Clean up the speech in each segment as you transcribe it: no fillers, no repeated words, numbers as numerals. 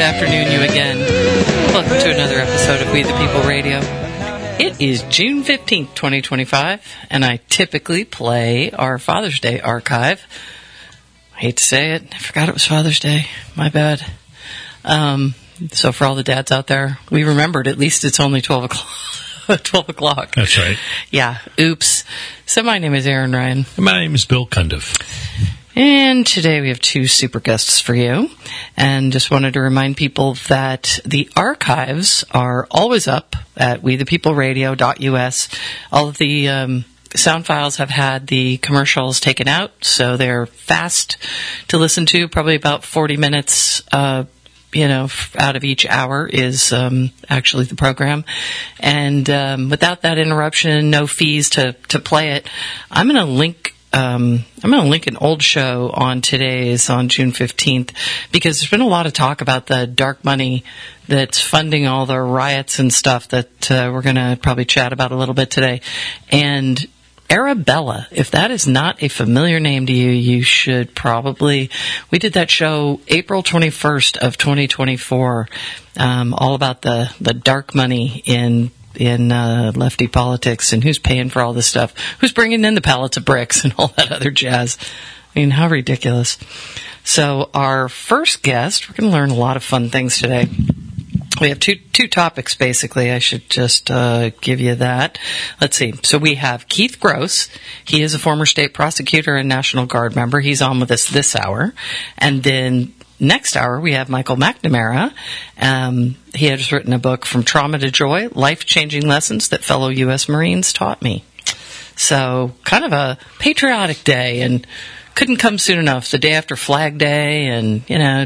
afternoon, you again. Welcome to another episode of We the People Radio. It is June 15th, 2025, and I typically play our Father's Day archive. I hate to say it, I forgot it was Father's Day. My bad. So for all the dads out there, we remembered at least it's only 12 o'clock. 12 o'clock. That's right. Yeah, oops. So my name is Aaron Ryan. And my name is Bill Cundiff. And today we have two super guests for you. And just wanted to remind people that the archives are always up at wethepeopleradio.us. All of the sound files have had the commercials taken out, so they're fast to listen to, probably about 40 minutes out of each hour is actually the program. And without that interruption, no fees to play it, I'm going to link an old show on June 15th, because there's been a lot of talk about the dark money that's funding all the riots and stuff that we're going to probably chat about a little bit today. And Arabella, if that is not a familiar name to you, you should probably... We did that show April 21st of 2024, all about the dark money in lefty politics and who's paying for all this stuff, who's bringing in the pallets of bricks and all that other jazz. I mean, how ridiculous. So our first guest, we're going to learn a lot of fun things today. We have two topics, basically. I should just give you that. Let's see. So we have Keith Gross. He is a former state prosecutor and National Guard member. He's on with us this hour. And then next hour, we have Michael McNamara. He has written a book, From Trauma to Joy, Life-Changing Lessons That Fellow U.S. Marines Taught Me. So kind of a patriotic day, and couldn't come soon enough. The day after Flag Day and,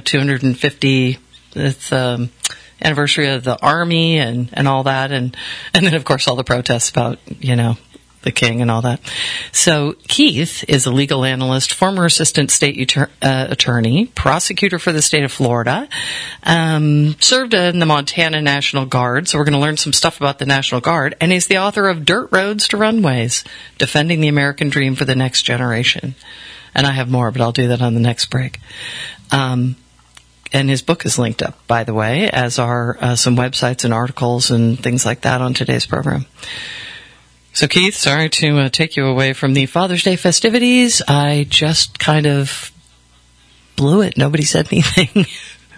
250th anniversary of the Army and all that. And then, of course, all the protests about, the king and all that. So Keith is a legal analyst, former assistant state attorney, prosecutor for the state of Florida, served in the Montana National Guard. So we're going to learn some stuff about the National Guard. And he's the author of Dirt Roads to Runways, Defending the American Dream for the Next Generation. And I have more, but I'll do that on the next break. And his book is linked up, by the way, as are some websites and articles and things like that on today's program. So, Keith, sorry to take you away from the Father's Day festivities. I just kind of blew it. Nobody said anything.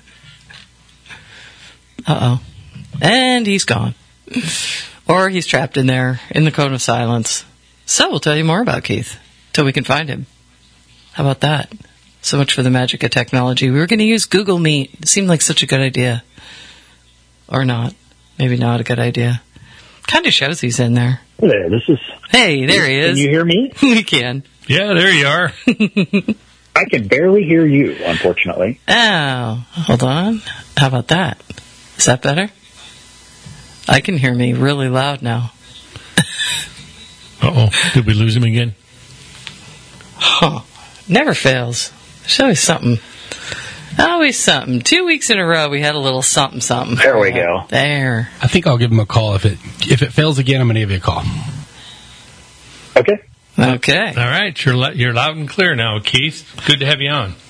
Uh-oh. And he's gone. Or he's trapped in there in the cone of silence. So we'll tell you more about Keith till we can find him. How about that? So much for the magic of technology. We were going to use Google Meet. It seemed like such a good idea. Or not. Maybe not a good idea. Kind of shows he's in there. Hey there, Hey, there he is. Can you hear me? We can. Yeah, there you are. I can barely hear you, unfortunately. Oh, hold on. How about that? Is that better? I can hear me really loud now. Uh-oh. Did we lose him again? Huh. Never fails. There's always something. Always something. 2 weeks in a row, we had a little something. There we go. There. I think I'll give him a call. If it fails again, I'm going to give you a call. Okay. Okay. All right. You're loud and clear now, Keith. Good to have you on.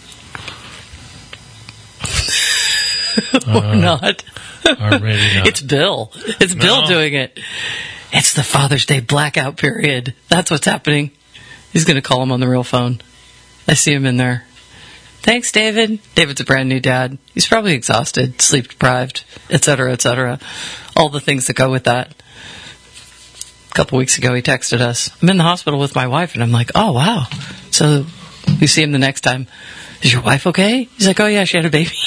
Or not. Already not. It's Bill. It's Bill doing it. It's the Father's Day blackout period. That's what's happening. He's going to call him on the real phone. I see him in there. Thanks, David. David's a brand new dad. He's probably exhausted, sleep deprived, etc., etc. All the things that go with that. A couple weeks ago, he texted us, I'm in the hospital with my wife, and I'm like, oh, wow. So we see him the next time. Is your wife okay? He's like, oh, yeah, she had a baby.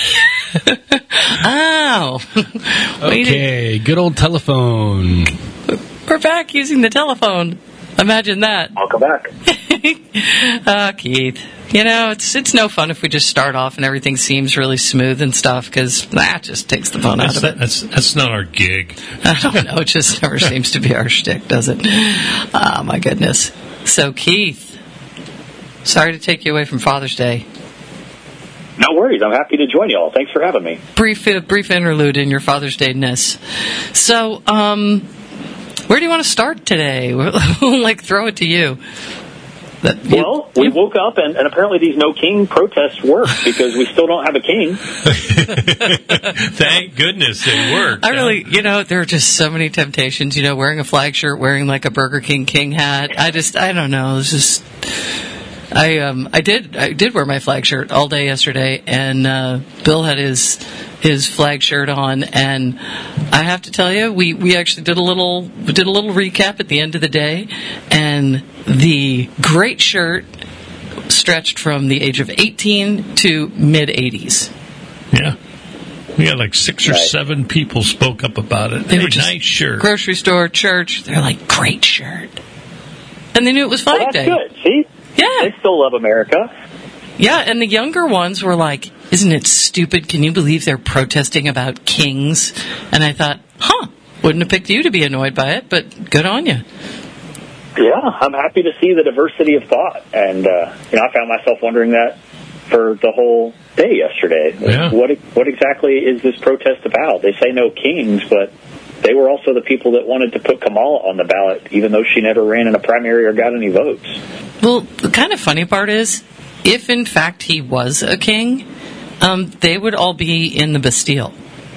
Oh. Okay, good old telephone. We're back using the telephone. Imagine that. I'll come back. Keith. It's no fun if we just start off and everything seems really smooth and stuff, because that just takes the fun out of it. That's not our gig. I don't know. It just never seems to be our shtick, does it? Oh, my goodness. So, Keith, sorry to take you away from Father's Day. No worries. I'm happy to join you all. Thanks for having me. Brief interlude in your Father's Day-ness. So, where do you want to start today? We'll throw it to you. We woke up and apparently these no king protests work because we still don't have a king. Thank goodness they worked. There are just so many temptations, wearing a flag shirt, wearing like a Burger King hat. I don't know. It's just, I did wear my flag shirt all day yesterday, and Bill had his flag shirt on, and I have to tell you, we actually did a little recap at the end of the day, and the great shirt stretched from the age of 18 to mid-80s. Yeah. We had like 6 or 7 people spoke up about it. They were just nice shirt. Grocery store, church, they're like, great shirt. And they knew it was Flag Day. That's good, see? Yeah. They still love America. Yeah, and the younger ones were like, isn't it stupid? Can you believe they're protesting about kings? And I thought, wouldn't have picked you to be annoyed by it, but good on you. Yeah, I'm happy to see the diversity of thought. And, I found myself wondering that for the whole day yesterday. Yeah. What exactly is this protest about? They say no kings, but they were also the people that wanted to put Kamala on the ballot, even though she never ran in a primary or got any votes. Well, the kind of funny part is, if in fact he was a king, they would all be in the Bastille.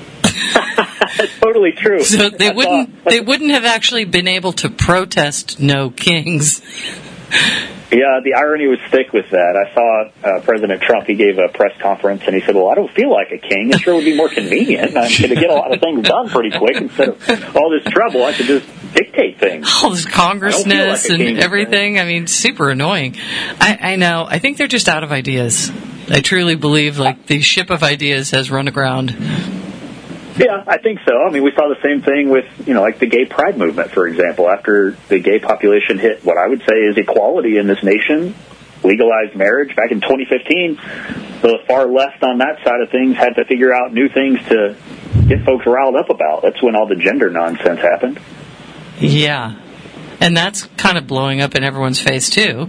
That's totally true. So they wouldn't have actually been able to protest no kings. Yeah, the irony was thick with that. I saw President Trump, he gave a press conference, and he said, well, I don't feel like a king. It sure would be more convenient. I'm going to get a lot of things done pretty quick. Instead of all this trouble, I could just dictate things. All this congressness and everything. I mean, super annoying. I know. I think they're just out of ideas. I truly believe, the ship of ideas has run aground. Yeah, I think so. I mean, we saw the same thing with, the gay pride movement, for example. After the gay population hit what I would say is equality in this nation, legalized marriage back in 2015, the far left on that side of things had to figure out new things to get folks riled up about. That's when all the gender nonsense happened. Yeah, and that's kind of blowing up in everyone's face, too.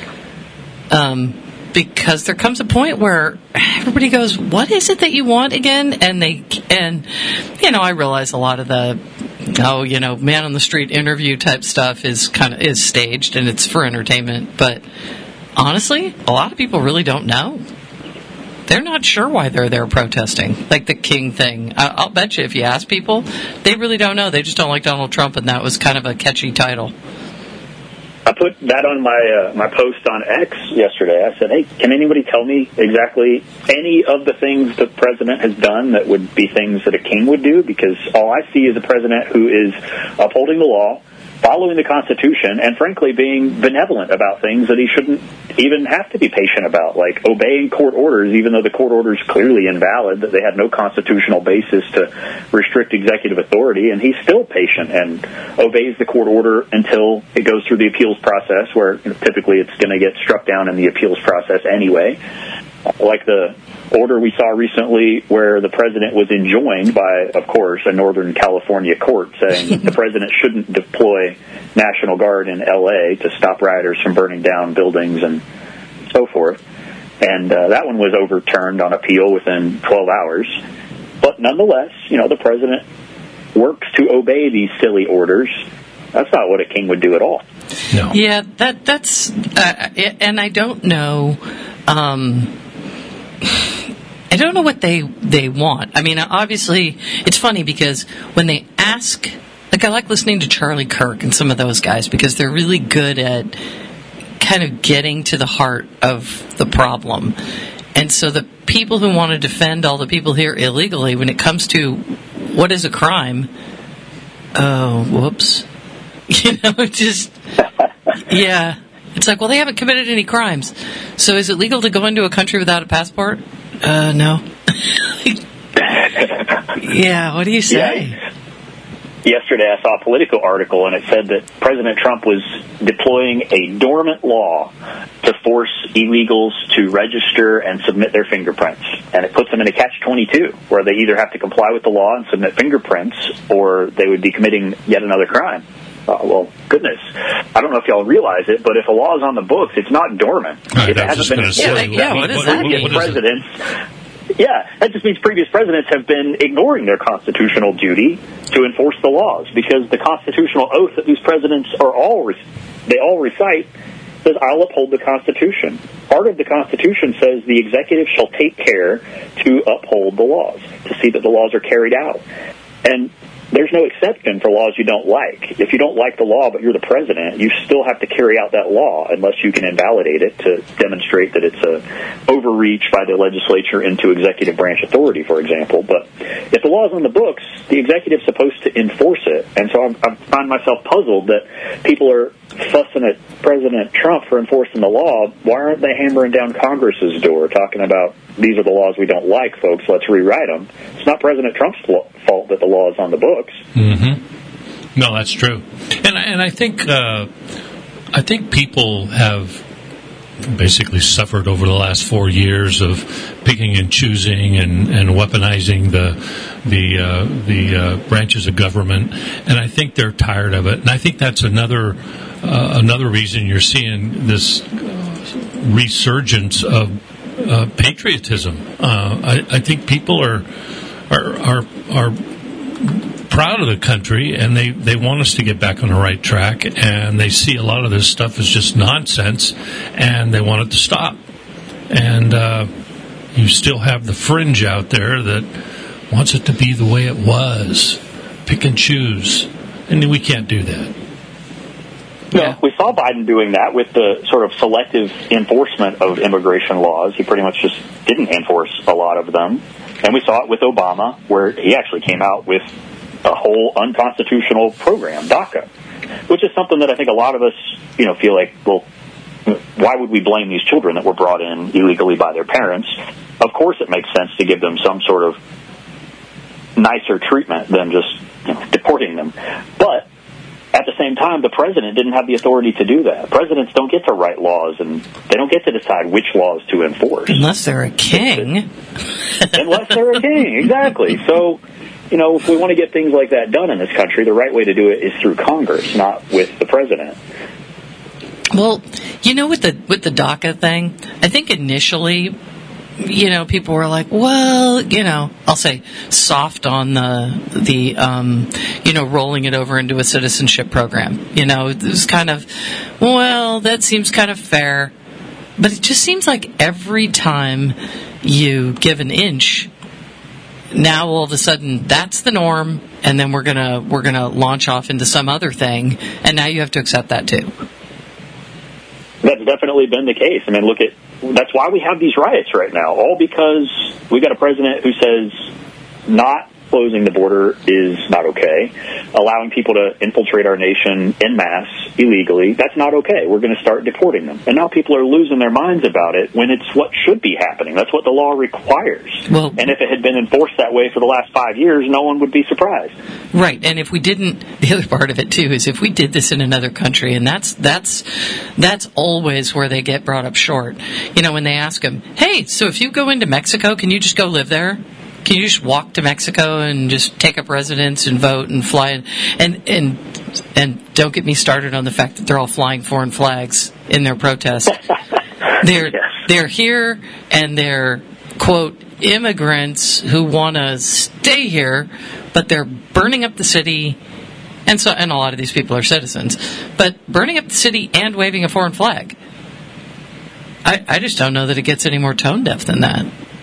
Because there comes a point where everybody goes, what is it that you want again? And I realize a lot of the, man on the street interview type stuff is staged and it's for entertainment. But honestly, a lot of people really don't know. They're not sure why they're there protesting, like the king thing. I'll bet you if you ask people, they really don't know. They just don't like Donald Trump, and that was kind of a catchy title. I put that on my post on X yesterday. I said, hey, can anybody tell me exactly any of the things the president has done that would be things that a king would do? Because all I see is a president who is upholding the law, following the Constitution, and frankly being benevolent about things that he shouldn't even have to be patient about, like obeying court orders, even though the court order is clearly invalid, that they have no constitutional basis to restrict executive authority, and he's still patient and obeys the court order until it goes through the appeals process, where typically it's going to get struck down in the appeals process anyway. Like the order we saw recently where the president was enjoined by, of course, a Northern California court saying the president shouldn't deploy National Guard in L.A. to stop rioters from burning down buildings and so forth. And that one was overturned on appeal within 12 hours. But nonetheless, the president works to obey these silly orders. That's not what a king would do at all. No. Yeah, that's... and I don't know... I don't know what they want. I mean, obviously, it's funny because when they ask, I like listening to Charlie Kirk and some of those guys because they're really good at kind of getting to the heart of the problem. And so the people who want to defend all the people here illegally, when it comes to what is a crime, whoops. Just, yeah. It's like, well, they haven't committed any crimes. So is it legal to go into a country without a passport? No. Yeah, what do you say? Yeah. Yesterday I saw a Politico article, and it said that President Trump was deploying a dormant law to force illegals to register and submit their fingerprints. And it puts them in a catch-22, where they either have to comply with the law and submit fingerprints, or they would be committing yet another crime. Well, goodness. I don't know if y'all realize it, but if a law is on the books, it's not dormant. Right, it hasn't been what is that? Presidents. Yeah, that just means previous presidents have been ignoring their constitutional duty to enforce the laws, because the constitutional oath that these presidents they all recite says, I'll uphold the Constitution. Part of the Constitution says the executive shall take care to uphold the laws, to see that the laws are carried out. And there's no exception for laws you don't like. If you don't like the law but you're the president, you still have to carry out that law unless you can invalidate it to demonstrate that it's a overreach by the legislature into executive branch authority, for example. But if the law is on the books, the executive's supposed to enforce it. And so I find myself puzzled that people are fussing at President Trump for enforcing the law. Why aren't they hammering down Congress's door, talking about these are the laws we don't like, folks, let's rewrite them? It's not President Trump's fault that the law is on the books. Mm-hmm. No, that's true. And I think people have basically suffered over the last 4 years of picking and choosing and weaponizing the branches of government, and I think they're tired of it. And I think that's another reason you're seeing this resurgence of patriotism. I think people are proud of the country, and they want us to get back on the right track, and they see a lot of this stuff as just nonsense, and they want it to stop. And you still have the fringe out there that wants it to be the way it was, pick and choose, and we can't do that. Yeah, we saw Biden doing that with the sort of selective enforcement of immigration laws. He pretty much just didn't enforce a lot of them. And we saw it with Obama, where he actually came out with a whole unconstitutional program, DACA, which is something that I think a lot of us, feel like, well, why would we blame these children that were brought in illegally by their parents? Of course it makes sense to give them some sort of nicer treatment than just deporting them. But at the same time, the president didn't have the authority to do that. Presidents don't get to write laws, and they don't get to decide which laws to enforce. Unless they're a king. Unless they're a king, exactly. So, if we want to get things like that done in this country, the right way to do it is through Congress, not with the president. Well, with the DACA thing, I think initially, people were like, well, I'll say soft on the rolling it over into a citizenship program. It was kind of, well, that seems kind of fair. But it just seems like every time you give an inch, now all of a sudden that's the norm, and then we're gonna launch off into some other thing, and now you have to accept that too. That's definitely been the case. I mean, that's why we have these riots right now, all because we got a president who says not closing the border is not okay. Allowing people to infiltrate our nation en masse illegally, that's not okay. We're going to start deporting them. And now people are losing their minds about it when it's what should be happening. That's what the law requires. Well, and if it had been enforced that way for the last 5 years, no one would be surprised. Right. And if we didn't, the other part of it too is if we did this in another country, and that's always where they get brought up short. When they ask them, hey, so if you go into Mexico, can you just go live there? Can you just walk to Mexico and just take up residence and vote and fly? And don't get me started on the fact that they're all flying foreign flags in their protest. They're here, and they're, quote, immigrants who want to stay here, but they're burning up the city. And a lot of these people are citizens, but burning up the city and waving a foreign flag. I just don't know that it gets any more tone deaf than that.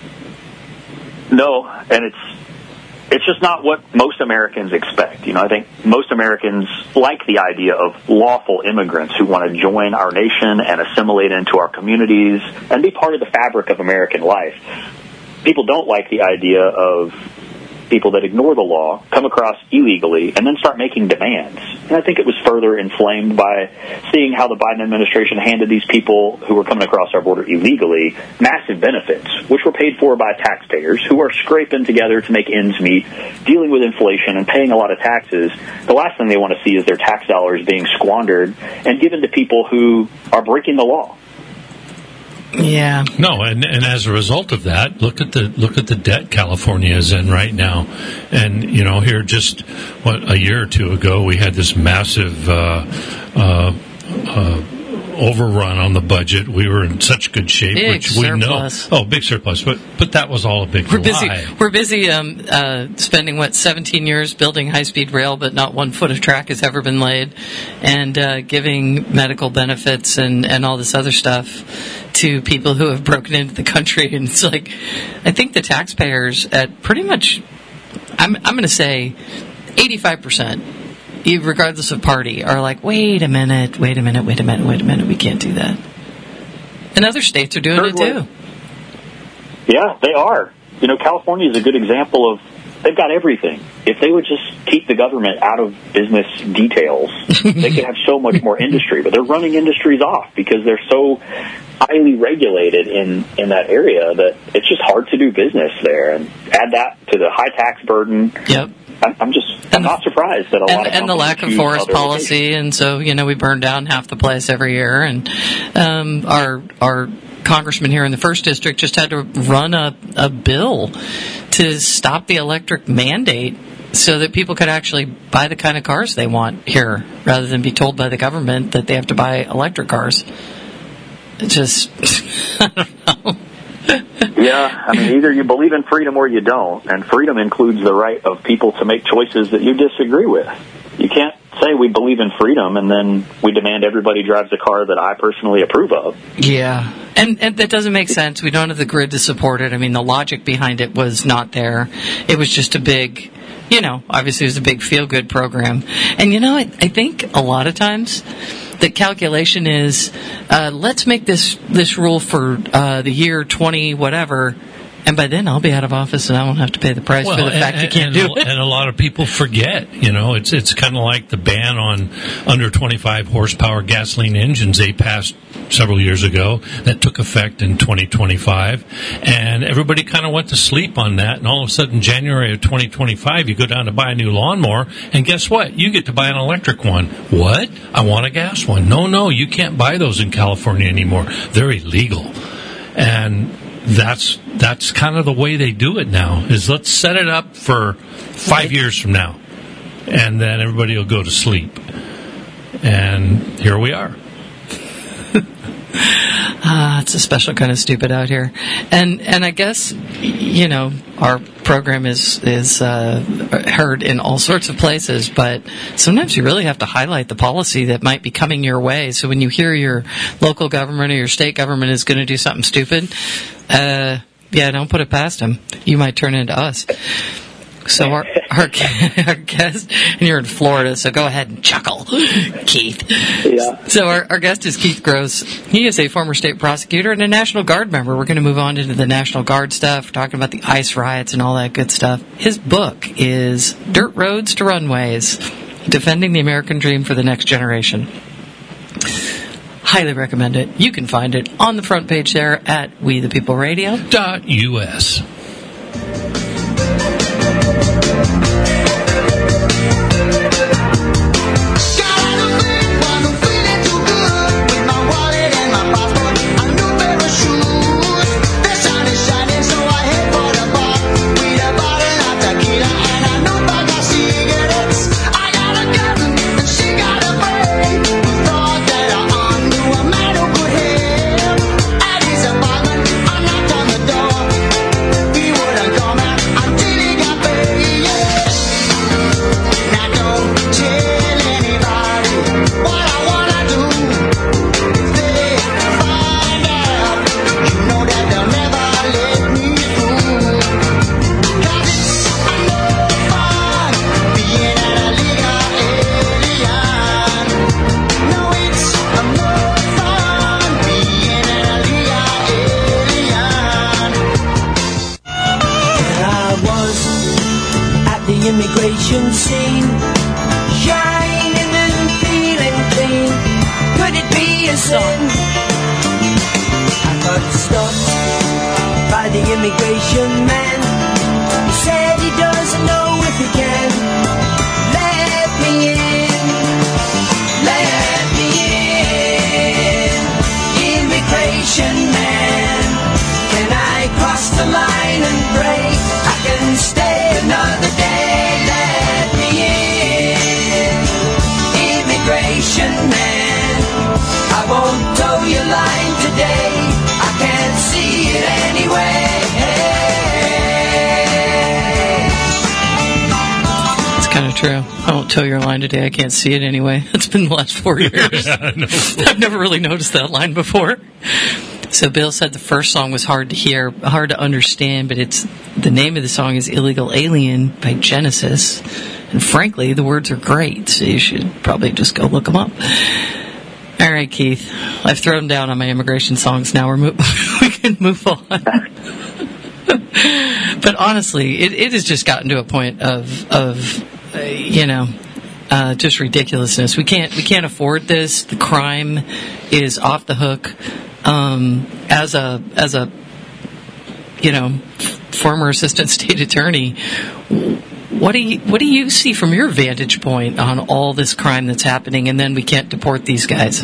No, and it's just not what most Americans expect. I think most Americans like the idea of lawful immigrants who want to join our nation and assimilate into our communities and be part of the fabric of American life. People don't like the idea of people that ignore the law, come across illegally, and then start making demands. And I think it was further inflamed by seeing how the Biden administration handed these people who were coming across our border illegally massive benefits, which were paid for by taxpayers who are scraping together to make ends meet, dealing with inflation and paying a lot of taxes. The last thing they want to see is their tax dollars being squandered and given to people who are breaking the law. Yeah. No, and as a result of that, look at the debt California is in right now, and here just a year or two ago we had this massive overrun on the budget. We were in such good shape, Big which we surplus. know. Oh, big surplus. But that was all a big lie. We're busy spending, 17 years building high-speed rail, but not 1 foot of track has ever been laid, and giving medical benefits and all this other stuff to people who have broken into the country. And it's like, I think the taxpayers at pretty much, I'm going to say 85%, regardless of party, are like, wait a minute, we can't do that. And other states are doing it too. Yeah, they are. California is a good example of, they've got everything. If they would just keep the government out of business details, they could have so much more industry. But they're running industries off because they're so highly regulated in that area that it's just hard to do business there. And add that to the high tax burden. Yep. I'm not surprised that a lot of and the lack of forest policy, and so we burn down half the place every year. And our congressman here in the 1st District just had to run a bill to stop the electric mandate so that people could actually buy the kind of cars they want here, rather than be told by the government that they have to buy electric cars. It just, I don't know. Yeah, either you believe in freedom or you don't, and freedom includes the right of people to make choices that you disagree with. You can't say we believe in freedom and then we demand everybody drives a car that I personally approve of. Yeah, and that doesn't make sense. We don't have the grid to support it. The logic behind it was not there. It was just a big, obviously it was a big feel-good program. And, I think a lot of times the calculation is, let's make this rule for the year 20 whatever, and by then I'll be out of office and I won't have to pay the price for the fact you can't do it. And a lot of people forget, it's kind of like the ban on under 25 horsepower gasoline engines they passed several years ago that took effect in 2025, and everybody kind of went to sleep on that, and all of a sudden January of 2025 you go down to buy a new lawnmower, and guess what? You get to buy an electric one. What? I want a gas one. No, you can't buy those in California anymore. They're illegal. And that's kind of the way they do it now, is let's set it up for 5 years from now, and then everybody will go to sleep. And here we are. It's a special kind of stupid out here. And I guess, our program is heard in all sorts of places, but sometimes you really have to highlight the policy that might be coming your way. So when you hear your local government or your state government is going to do something stupid, don't put it past them. You might turn into us. So our guest, and you're in Florida, so go ahead and chuckle, Keith. Yeah. So our guest is Keith Gross. He is a former state prosecutor and a National Guard member. We're going to move on into the National Guard stuff. We're talking about the ICE riots and all that good stuff. His book is Dirt Roads to Runways, Defending the American Dream for the Next Generation. Highly recommend it. You can find it on the front page there at WeThePeopleRadio.us. immigration scene, shining and feeling clean. Could it be a sin? I got stopped by the immigration man. He said he doesn't know if he can let me in, let me in. Immigration man, can I cross the line and pray I can stay another day? Let me in, immigration man, I won't line today. I can't see it anyway. It's kind of true. I won't toe your line today. I can't see it anyway. It's been the last 4 years. I've never really noticed that line before. So Bill said the first song was hard to hear, hard to understand, but the name of the song is Illegal Alien by Genesis. And frankly, the words are great, so you should probably just go look them up. All right, Keith. I've thrown down on my immigration songs now. We can move on. But honestly, it has just gotten to a point of just ridiculousness. We can't afford this. The crime is off the hook. As a former assistant state attorney, what do you see from your vantage point on all this crime that's happening, and then we can't deport these guys?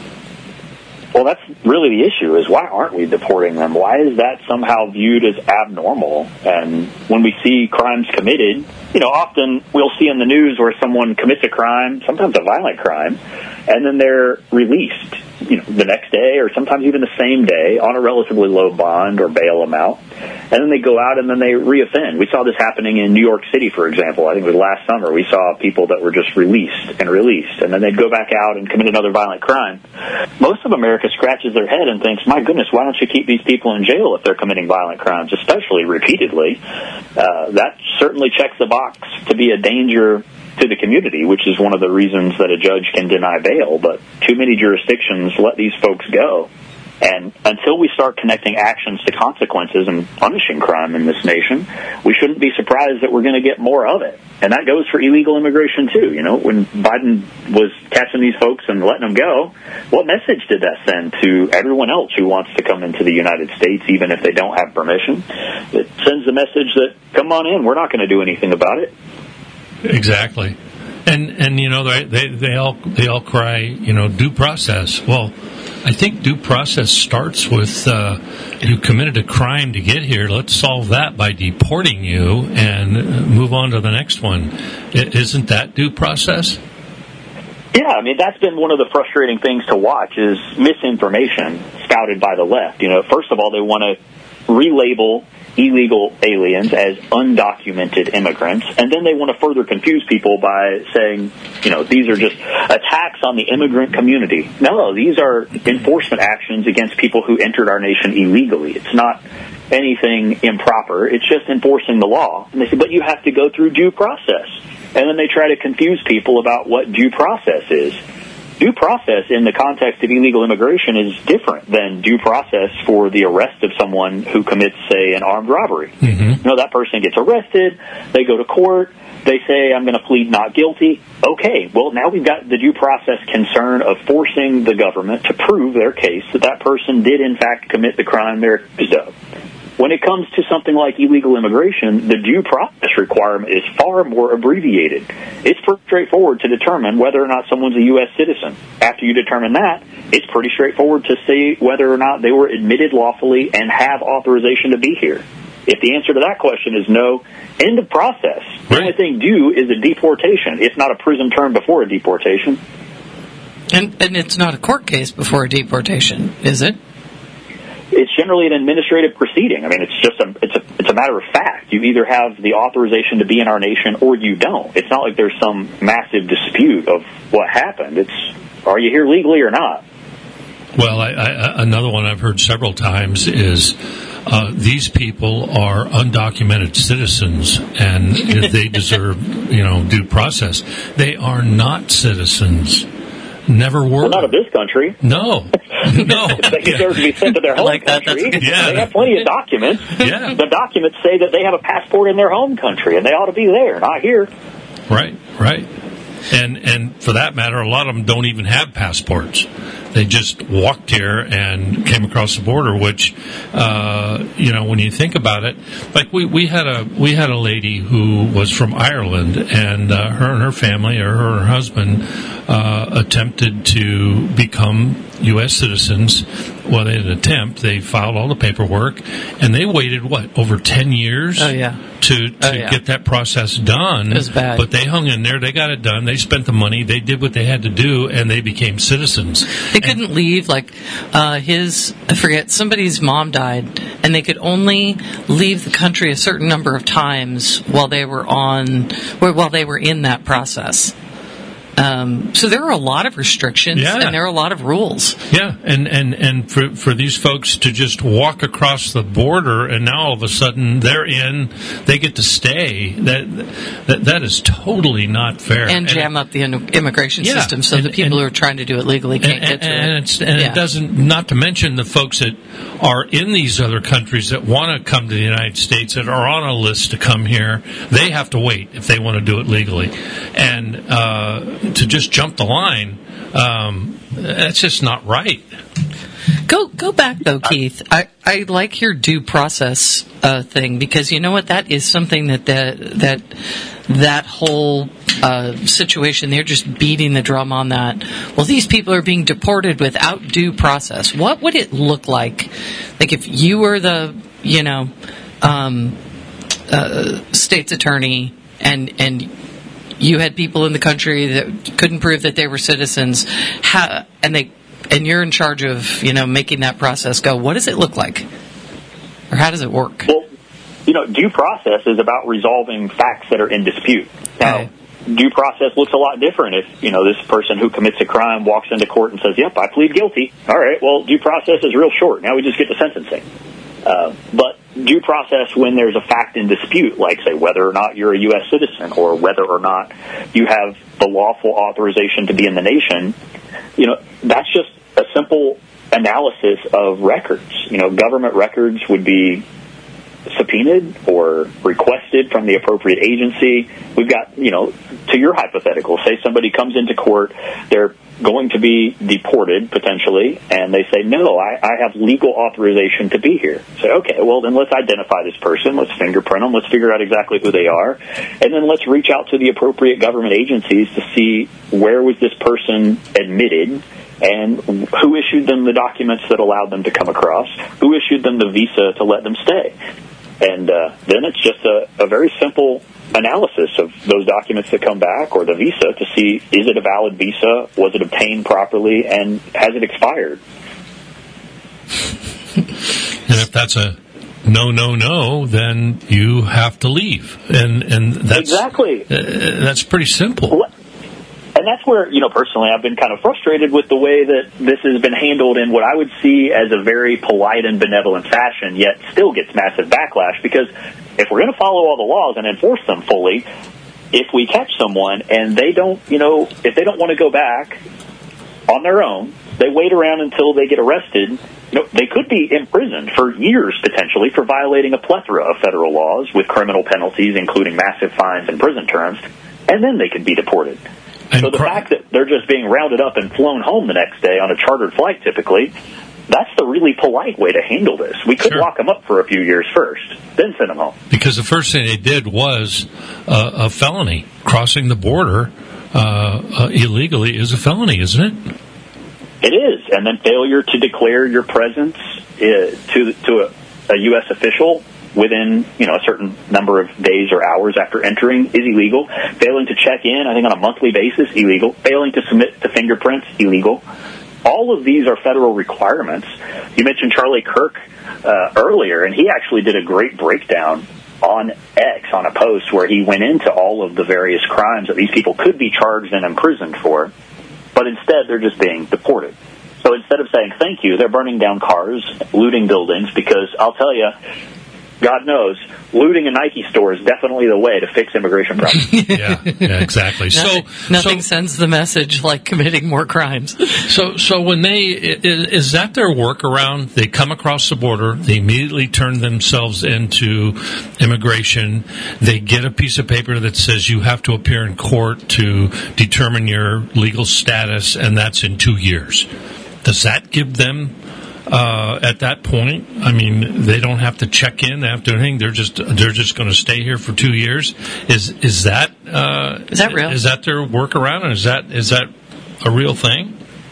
Well, that's really the issue, is why aren't we deporting them? Why is that somehow viewed as abnormal? And when we see crimes committed, often we'll see in the news where someone commits a crime, sometimes a violent crime, and then they're released, the next day or sometimes even the same day on a relatively low bond or bail amount. And then they go out and then they reoffend. We saw this happening in New York City, for example. I think it was last summer. We saw people that were just released, and then they'd go back out and commit another violent crime. Most of America scratches their head and thinks, my goodness, why don't you keep these people in jail if they're committing violent crimes, especially repeatedly? That certainly checks the box to be a danger to the community, which is one of the reasons that a judge can deny bail. But too many jurisdictions let these folks go. And until we start connecting actions to consequences and punishing crime in this nation, we shouldn't be surprised that we're going to get more of it. And that goes for illegal immigration, too. When Biden was catching these folks and letting them go, what message did that send to everyone else who wants to come into the United States, even if they don't have permission? It sends the message that, come on in, we're not going to do anything about it. Exactly. And they all cry, due process. Well, I think due process starts with you committed a crime to get here. Let's solve that by deporting you and move on to the next one. Isn't that due process? Yeah, that's been one of the frustrating things to watch is misinformation spouted by the left. First of all, they want to relabel illegal aliens as undocumented immigrants, and then they want to further confuse people by saying, these are just attacks on the immigrant community. No, these are enforcement actions against people who entered our nation illegally. It's not anything improper. It's just enforcing the law. And they say, but you have to go through due process. And then they try to confuse people about what due process is. Due process in the context of illegal immigration is different than due process for the arrest of someone who commits, say, an armed robbery. Mm-hmm. That person gets arrested, they go to court, they say, I'm going to plead not guilty. Okay, well, now we've got the due process concern of forcing the government to prove their case that person did, in fact, commit the crime they're accused of. When it comes to something like illegal immigration, the due process requirement is far more abbreviated. It's pretty straightforward to determine whether or not someone's a U.S. citizen. After you determine that, it's pretty straightforward to see whether or not they were admitted lawfully and have authorization to be here. If the answer to that question is no, end of process. Right. The only thing due is a deportation. It's not a prison term before a deportation. And it's not a court case before a deportation, is it? It's generally an administrative proceeding. It's a matter of fact. You either have the authorization to be in our nation or you don't. It's not like there's some massive dispute of what happened. It's, are you here legally or not? Well, another one I've heard several times is these people are undocumented citizens and they deserve, due process. They are not citizens. Never were. Well, not of this country. No. They deserve to be sent to their home country. They have plenty of documents. Yeah. The documents say that they have a passport in their home country, and they ought to be there, not here. Right. And for that matter, a lot of them don't even have passports. They just walked here and came across the border, which, when you think about it, like we had a lady who was from Ireland, and her and her family, or her and her husband, attempted to become U.S. citizens well, they didn't attempt. They filed all the paperwork, and they waited over 10 years to get that process done. It was bad. But they hung in there. They got it done. They spent the money. They did what they had to do, and they became citizens. They couldn't leave. Like I forget, somebody's mom died, and they could only leave the country a certain number of times while they were in that process. So there are a lot of restrictions, and there are a lot of rules. Yeah, and for these folks to just walk across the border, and now all of a sudden they get to stay. That is totally not fair. And jam up the immigration system, so the people who are trying to do it legally can't get to it. It doesn't. Not to mention the folks that are in these other countries that want to come to the United States that are on a list to come here. They have to wait if they want to do it legally, and to just jump the line, that's just not right. Go back though, Keith. I like your due process thing, because you know what, that is something that whole situation, they're just beating the drum on that. Well, these people are being deported without due process. What would it look like if you were the state's attorney and you had people in the country that couldn't prove that they were citizens, and you're in charge of making that process go? What does it look like, or how does it work? Well, due process is about resolving facts that are in dispute. Now, due process looks a lot different if this person who commits a crime walks into court and says, "Yep, I plead guilty." All right, well, due process is real short. Now we just get to sentencing. But due process, when there's a fact in dispute, like, say, whether or not you're a U.S. citizen or whether or not you have the lawful authorization to be in the nation, that's just a simple analysis of records. Government records would be subpoenaed or requested from the appropriate agency. We've got, to your hypothetical, say somebody comes into court, they're going to be deported potentially, and they say, "No, I have legal authorization to be here." Say, "Okay, well then let's identify this person, let's fingerprint them, let's figure out exactly who they are, and then let's reach out to the appropriate government agencies to see where was this person admitted, and who issued them the documents that allowed them to come across, who issued them the visa to let them stay." And then it's just a very simple analysis of those documents that come back, or the visa, to see, is it a valid visa, was it obtained properly, and has it expired? And if that's a no, then you have to leave. And that's exactly. That's pretty simple. And that's where, personally, I've been kind of frustrated with the way that this has been handled in what I would see as a very polite and benevolent fashion, yet still gets massive backlash. Because if we're going to follow all the laws and enforce them fully, if we catch someone and they don't, if they don't want to go back on their own, they wait around until they get arrested. They could be imprisoned for years, potentially, for violating a plethora of federal laws with criminal penalties, including massive fines and prison terms, and then they could be deported. So the fact that they're just being rounded up and flown home the next day on a chartered flight, typically, that's the really polite way to handle this. We could lock them up for a few years first, then send them home. Because the first thing they did was a felony. Crossing the border illegally is a felony, isn't it? It is. And then failure to declare your presence to a U.S. official within, a certain number of days or hours after entering is illegal. Failing to check in, I think, on a monthly basis, illegal. Failing to submit to fingerprints, illegal. All of these are federal requirements. You mentioned Charlie Kirk earlier, and he actually did a great breakdown on X, on a post, where he went into all of the various crimes that these people could be charged and imprisoned for, but instead they're just being deported. So instead of saying thank you, they're burning down cars, looting buildings, because I'll tell you, God knows, looting a Nike store is definitely the way to fix immigration problems. Yeah, exactly. Nothing sends the message like committing more crimes. So when is that their workaround? They come across the border, they immediately turn themselves into immigration, they get a piece of paper that says you have to appear in court to determine your legal status, and that's in 2 years. Does that give them... at that point, I mean, they don't have to check in. They have to do anything. They're just going to stay here for 2 years. Is that real? Is that their workaround? And is that a real thing?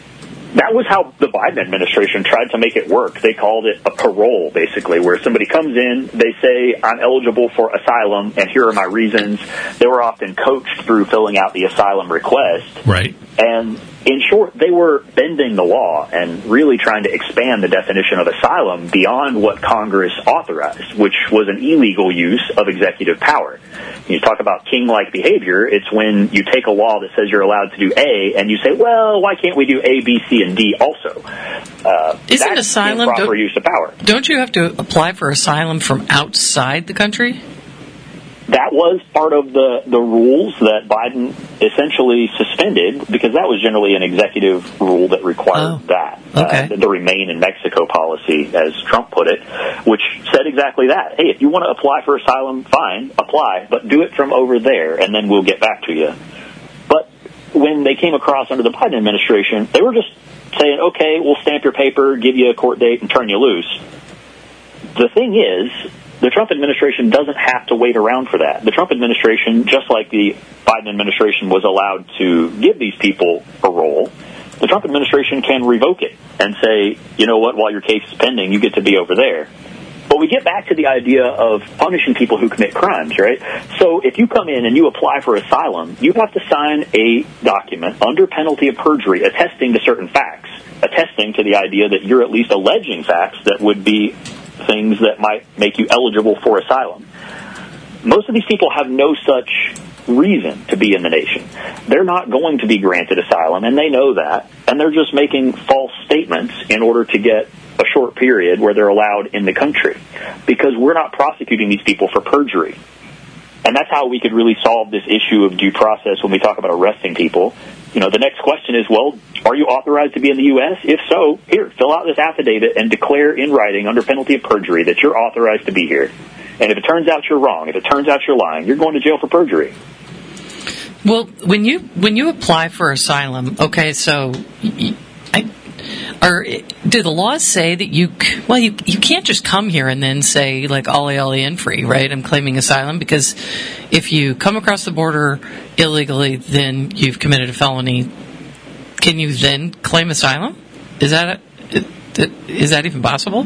that was how the Biden administration tried to make it work. They called it a parole, basically, where somebody comes in, they say, I'm eligible for asylum, and here are my reasons. They were often coached through filling out the asylum request. Right. And in short, they were bending the law and really trying to expand the definition of asylum beyond what Congress authorized, which was an illegal use of executive power. You talk about king-like behavior, it's when you take a law that says you're allowed to do A, and you say, well, why can't we do A, B, C, and D also? Isn't asylum improper use of power? Don't you have to apply for asylum from outside the country? That was part of the rules that Biden essentially suspended, because that was generally an executive rule that required that. Okay. The Remain in Mexico policy, as Trump put it, which said exactly that. Hey, if you want to apply for asylum, fine, apply, but do it from over there, and then we'll get back to you. But when they came across under the Biden administration, they were just saying, okay, we'll stamp your paper, give you a court date, and turn you loose. The thing is, the Trump administration doesn't have to wait around for that. The Trump administration, just like the Biden administration was allowed to give these people parole, the Trump administration can revoke it and say, you know what, while your case is pending, you get to be over there. But we get back to the idea of punishing people who commit crimes, right? So if you come in and you apply for asylum, you have to sign a document under penalty of perjury attesting to certain facts, attesting to the idea that you're at least alleging facts that would be things that might make you eligible for asylum. Most of these people have no such reason to be in the nation. They're not going to be granted asylum, and they know that, and they're just making false statements in order to get a short period where they're allowed in the country, because we're not prosecuting these people for perjury. And that's how we could really solve this issue of due process when we talk about arresting people. You know, the next question is, well, are you authorized to be in the U.S.? If so, here, fill out this affidavit and declare in writing under penalty of perjury that you're authorized to be here. And if it turns out you're wrong, if it turns out you're lying, you're going to jail for perjury. Well, when you apply for asylum, okay, so do the laws say that you can't just come here and then say, like, ollie ollie and free, right? I'm claiming asylum, because if you come across the border illegally, then you've committed a felony. Can you then claim asylum? Is that even possible?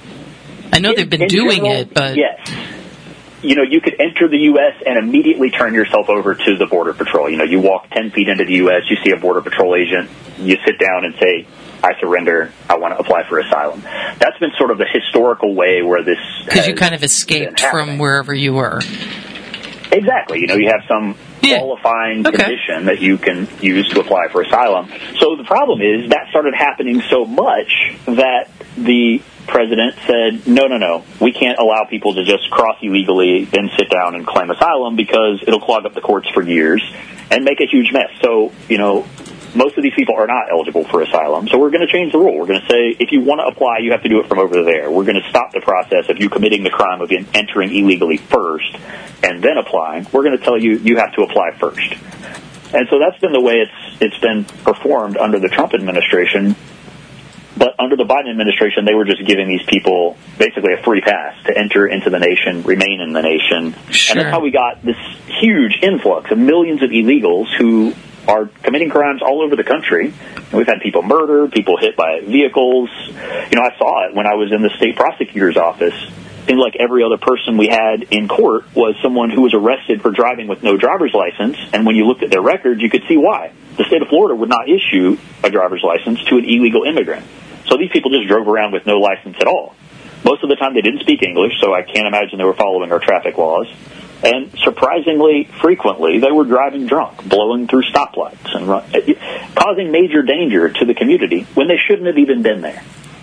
I know they've been doing it, but yes. You know, you could enter the U.S. and immediately turn yourself over to the Border Patrol. You know, you walk 10 feet into the U.S., you see a Border Patrol agent, you sit down and say, I surrender, I want to apply for asylum. That's been sort of the historical way where this because you kind of escaped from wherever you were. Exactly. You know, you have some qualifying condition that you can use to apply for asylum. So the problem is that started happening so much that the president said, no, we can't allow people to just cross illegally, then sit down and claim asylum, because it'll clog up the courts for years and make a huge mess. So, you know, most of these people are not eligible for asylum, so we're going to change the rule. We're going to say, if you want to apply, you have to do it from over there. We're going to stop the process of you committing the crime of entering illegally first and then applying. We're going to tell you, you have to apply first. And so that's been the way it's been performed under the Trump administration. But under the Biden administration, they were just giving these people basically a free pass to enter into the nation, remain in the nation. Sure. And that's how we got this huge influx of millions of illegals who are committing crimes all over the country. And we've had people murdered, people hit by vehicles. You know, I saw it when I was in the state prosecutor's office. It seemed like every other person we had in court was someone who was arrested for driving with no driver's license. And when you looked at their records, you could see why. The state of Florida would not issue a driver's license to an illegal immigrant. So these people just drove around with no license at all. Most of the time they didn't speak English, so I can't imagine they were following our traffic laws. And surprisingly frequently, they were driving drunk, blowing through stoplights, and causing major danger to the community when they shouldn't have even been there.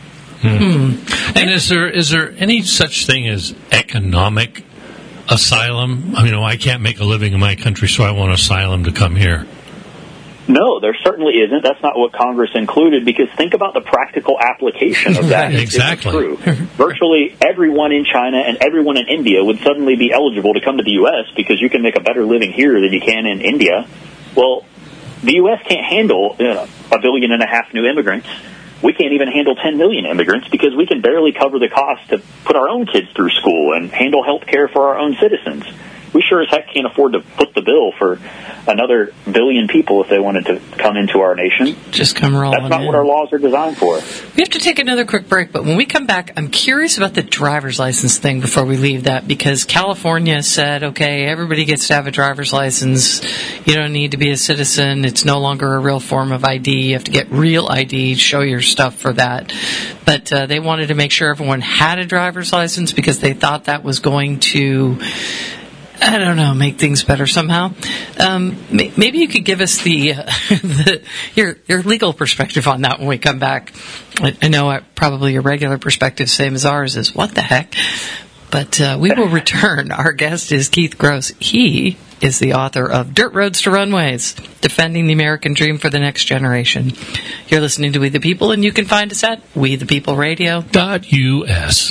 And is there any such thing as economic asylum? I mean, I can't make a living in my country, so I want asylum to come here. No, there certainly isn't. That's not what Congress included, because think about the practical application of that. Right, exactly. It's true. Virtually everyone in China and everyone in India would suddenly be eligible to come to the U.S. because you can make a better living here than you can in India. Well, the U.S. can't handle 1.5 billion new immigrants. We can't even handle 10 million immigrants because we can barely cover the cost to put our own kids through school and handle health care for our own citizens. we sure as heck can't afford to foot the bill for another billion people if they wanted to come into our nation. Just come rolling That's not in. what our laws are designed for. We have to take another quick break, but when we come back, I'm curious about the driver's license thing before we leave that, because California said, okay, everybody gets to have a driver's license. You don't need to be a citizen. It's no longer a real form of ID. You have to get real ID, show your stuff for that. But they wanted to make sure everyone had a driver's license because they thought that was going to, I don't know, make things better somehow. Maybe you could give us your legal perspective on that when we come back. I know probably your regular perspective, same as ours, is what the heck. But we will return. Our guest is Keith Gross. He is the author of Dirt Roads to Runways, Defending the American Dream for the Next Generation. You're listening to We the People, and you can find us at WeThePeopleRadio.us.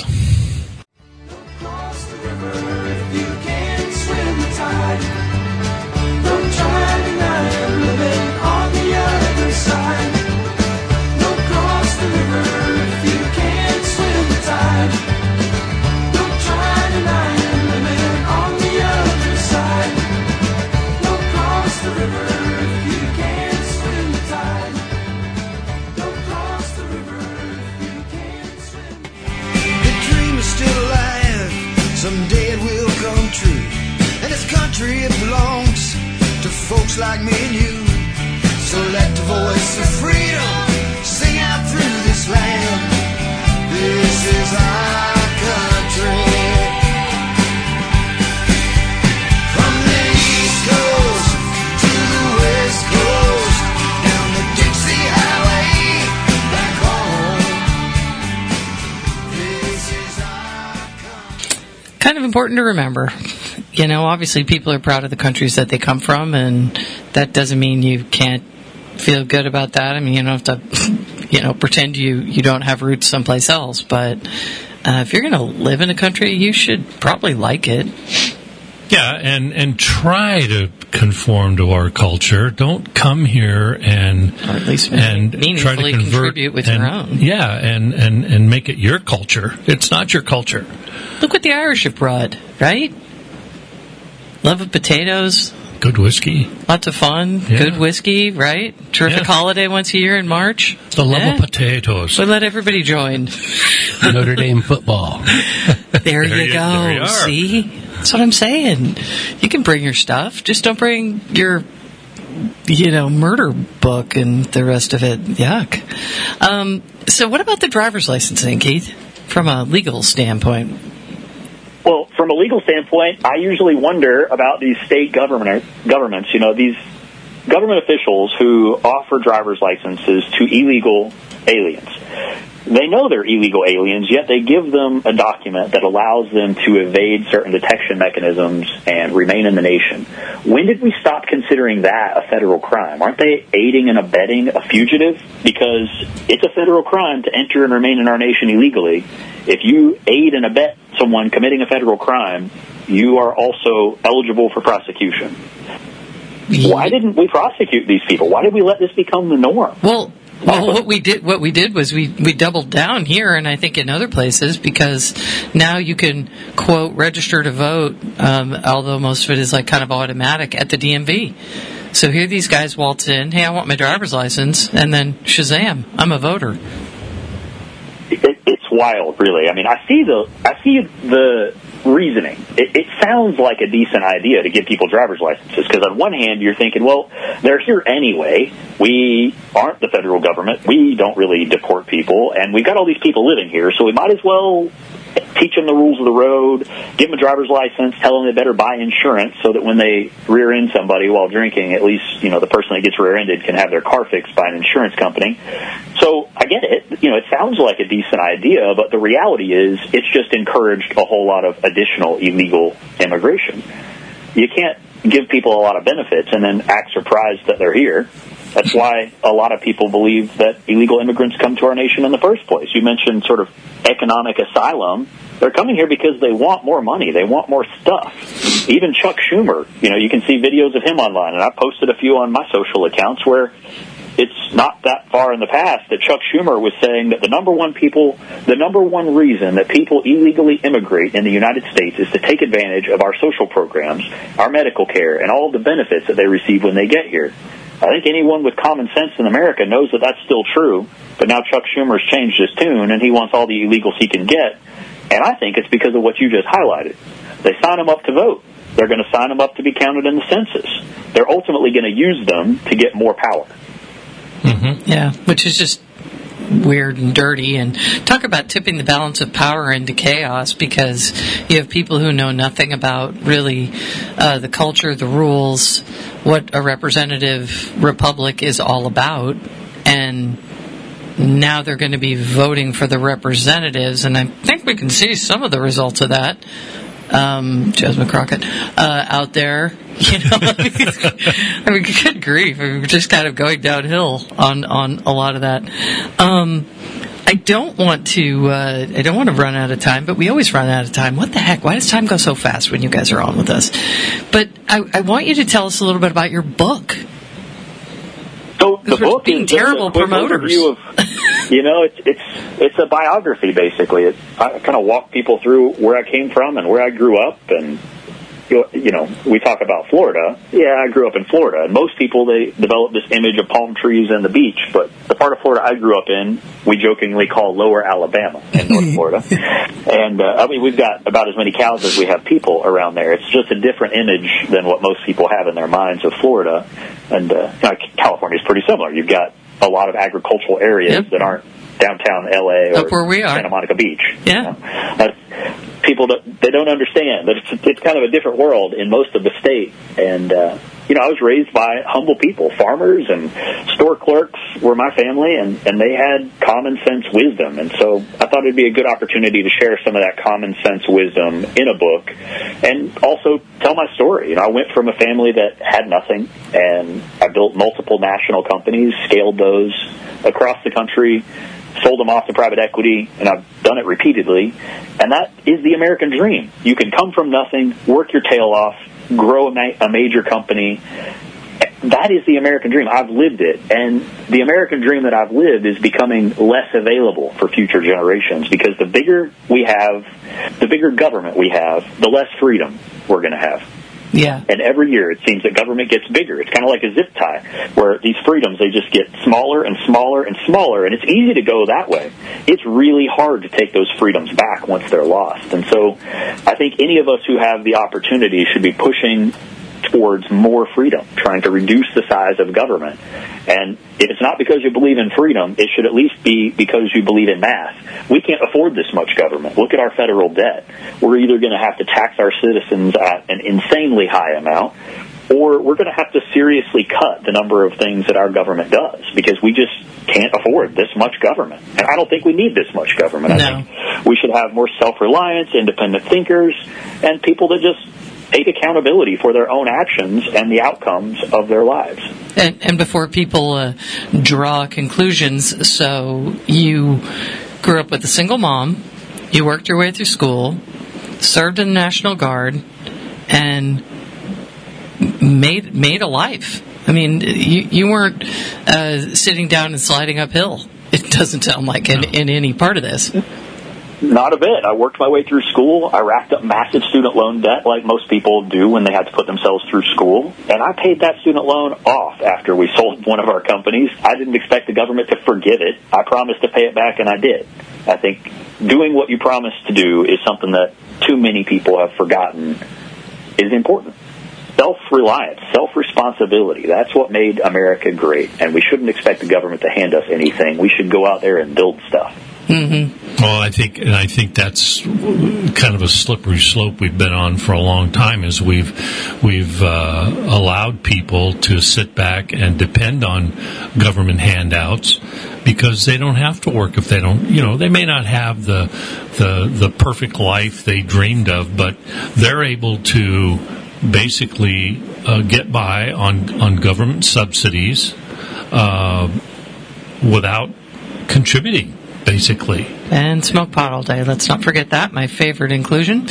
Someday it will come true, and this country it belongs to folks like me and you. So let the voice of freedom sing out through this land. This is our country. From the East Coast to the West Coast, down the Dixie Highway, back home. This is our country. Kind of important to remember. You know, obviously people are proud of the countries that they come from, and that doesn't mean you can't feel good about that. I mean, you don't have to, pretend you don't have roots someplace else, but if you're going to live in a country, you should probably like it. Yeah, and try to conform to our culture. Don't come here and Or at least try to meaningfully contribute with your own. Yeah, and make it your culture. It's not your culture. Look what the Irish have brought, right? Love of potatoes, Good whiskey. lots of fun, Yeah. good whiskey, right? Terrific Yeah. holiday once a year in March. The love Yeah. of potatoes. We let everybody join. Notre Dame football. There you go. there you are. See? That's what I'm saying. You can bring your stuff. Just don't bring your, murder book and the rest of it. Yuck. So what about the driver's licensing, Keith, from a legal standpoint? Well, from a legal standpoint, I usually wonder about these state governments, these government officials who offer driver's licenses to illegal aliens. They know they're illegal aliens, yet they give them a document that allows them to evade certain detection mechanisms and remain in the nation. When did we stop considering that a federal crime? Aren't they aiding and abetting a fugitive? Because it's a federal crime to enter and remain in our nation illegally. If you aid and abet someone committing a federal crime, you are also eligible for prosecution. Why didn't we prosecute these people? Why did we let this become the norm? Well, what we did was we doubled down here, and I think in other places, because now you can, quote, register to vote, although most of it is like kind of automatic at the DMV. So here these guys waltz in, hey, I want my driver's license, and then shazam, I'm a voter. It's wild, really. I mean, I see the reasoning. It sounds like a decent idea to give people driver's licenses, because on one hand you're thinking, well, they're here anyway. We aren't the federal government. We don't really deport people, and we've got all these people living here, so we might as well teach them the rules of the road, give them a driver's license, tell them they better buy insurance so that when they rear end somebody while drinking, at least, the person that gets rear-ended can have their car fixed by an insurance company. So I get it. It sounds like a decent idea, but the reality is it's just encouraged a whole lot of additional illegal immigration. You can't give people a lot of benefits and then act surprised that they're here. That's why a lot of people believe that illegal immigrants come to our nation in the first place. You mentioned sort of economic asylum. They're coming here because they want more money. They want more stuff. Even Chuck Schumer, you can see videos of him online, and I posted a few on my social accounts where it's not that far in the past that Chuck Schumer was saying that the number one reason that people illegally immigrate in the United States is to take advantage of our social programs, our medical care, and all of the benefits that they receive when they get here. I think anyone with common sense in America knows that that's still true, but now Chuck Schumer's changed his tune, and he wants all the illegals he can get, and I think it's because of what you just highlighted. They sign them up to vote. They're going to sign them up to be counted in the census. They're ultimately going to use them to get more power. Mm-hmm. Yeah, which is just weird and dirty. And talk about tipping the balance of power into chaos, because you have people who know nothing about really the culture, the rules, what a representative republic is all about, and now they're going to be voting for the representatives, and I think we can see some of the results of that. Jasmine Crockett out there, I mean, good grief, we're just kind of going downhill on a lot of that. I don't want to run out of time, but we always run out of time. What the heck? Why does time go so fast when you guys are on with us? But I want you to tell us a little bit about your book. So the book being is terrible a quick promoters. overview of, it's a biography basically. I kind of walk people through where I came from and where I grew up, and we talk about Florida. Yeah, I grew up in Florida, and most people, they develop this image of palm trees and the beach, but the part of Florida I grew up in, we jokingly call Lower Alabama in North Florida. And we've got about as many cows as we have people around there. It's just a different image than what most people have in their minds of Florida. And California is pretty similar. You've got a lot of agricultural areas that aren't downtown L.A. or where we are. Santa Monica Beach. Yeah. People, they don't understand that it's kind of a different world in most of the state. And, I was raised by humble people. Farmers and store clerks were my family, and they had common sense wisdom. And so I thought it'd be a good opportunity to share some of that common sense wisdom in a book and also tell my story. I went from a family that had nothing, and I built multiple national companies, scaled those across the country, sold them off to private equity, and I've done it repeatedly. And that is the American dream. You can come from nothing, work your tail off, grow a major company. That is the American dream. I've lived it. And the American dream that I've lived is becoming less available for future generations, because the bigger government we have, the less freedom we're going to have. Yeah. And every year it seems that government gets bigger. It's kind of like a zip tie, where these freedoms, they just get smaller and smaller and smaller, and it's easy to go that way. It's really hard to take those freedoms back once they're lost. And so I think any of us who have the opportunity should be pushing towards more freedom, trying to reduce the size of government. And if it's not because you believe in freedom, it should at least be because you believe in math. We can't afford this much government. Look at our federal debt. We're either going to have to tax our citizens at an insanely high amount, or we're going to have to seriously cut the number of things that our government does, because we just can't afford this much government. And I don't think we need this much government. No. I think we should have more self-reliance, independent thinkers, and people that just take accountability for their own actions and the outcomes of their lives. And before people draw conclusions, so you grew up with a single mom, you worked your way through school, served in the National Guard, and made a life. I mean, you weren't sitting down and sliding uphill. It doesn't sound like in any part of this. Not a bit. I worked my way through school. I racked up massive student loan debt like most people do when they had to put themselves through school. And I paid that student loan off after we sold one of our companies. I didn't expect the government to forgive it. I promised to pay it back, and I did. I think doing what you promise to do is something that too many people have forgotten is important. Self-reliance, self-responsibility, that's what made America great. And we shouldn't expect the government to hand us anything. We should go out there and build stuff. Mm-hmm. Well, I think that's kind of a slippery slope we've been on for a long time. Is we've allowed people to sit back and depend on government handouts because they don't have to work if they don't. They may not have the perfect life they dreamed of, but they're able to basically get by on government subsidies without contributing. basically. And smoke pot all day. Let's not forget that. My favorite inclusion.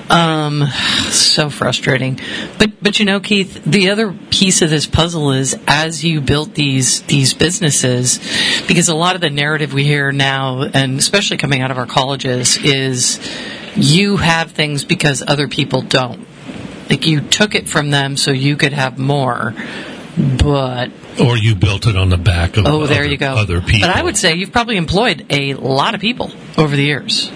So frustrating. But you know, Keith, the other piece of this puzzle is as you built these businesses, because a lot of the narrative we hear now, and especially coming out of our colleges, is you have things because other people don't. Like you took it from them so you could have more, but... Or you built it on the back of there you go. Other people. But I would say you've probably employed a lot of people over the years.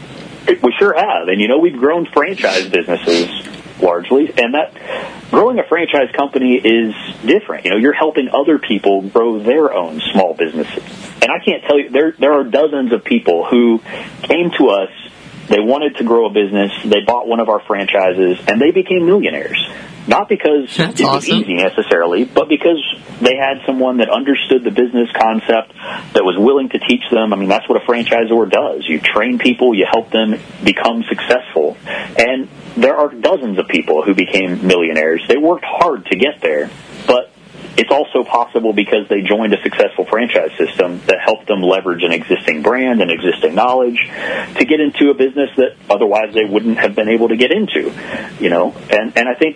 We sure have. And, you know, we've grown franchise businesses largely, and that growing a franchise company is different. You know, you're helping other people grow their own small businesses. And I can't tell you, there are dozens of people who came to us, they wanted to grow a business, they bought one of our franchises, and they became millionaires. Not because it was easy necessarily, but because they had someone that understood the business concept, that was willing to teach them. I mean, that's what a franchisor does. You train people, you help them become successful. And there are dozens of people who became millionaires. They worked hard to get there, but it's also possible because they joined a successful franchise system that helped them leverage an existing brand and existing knowledge to get into a business that otherwise they wouldn't have been able to get into, you know. And I think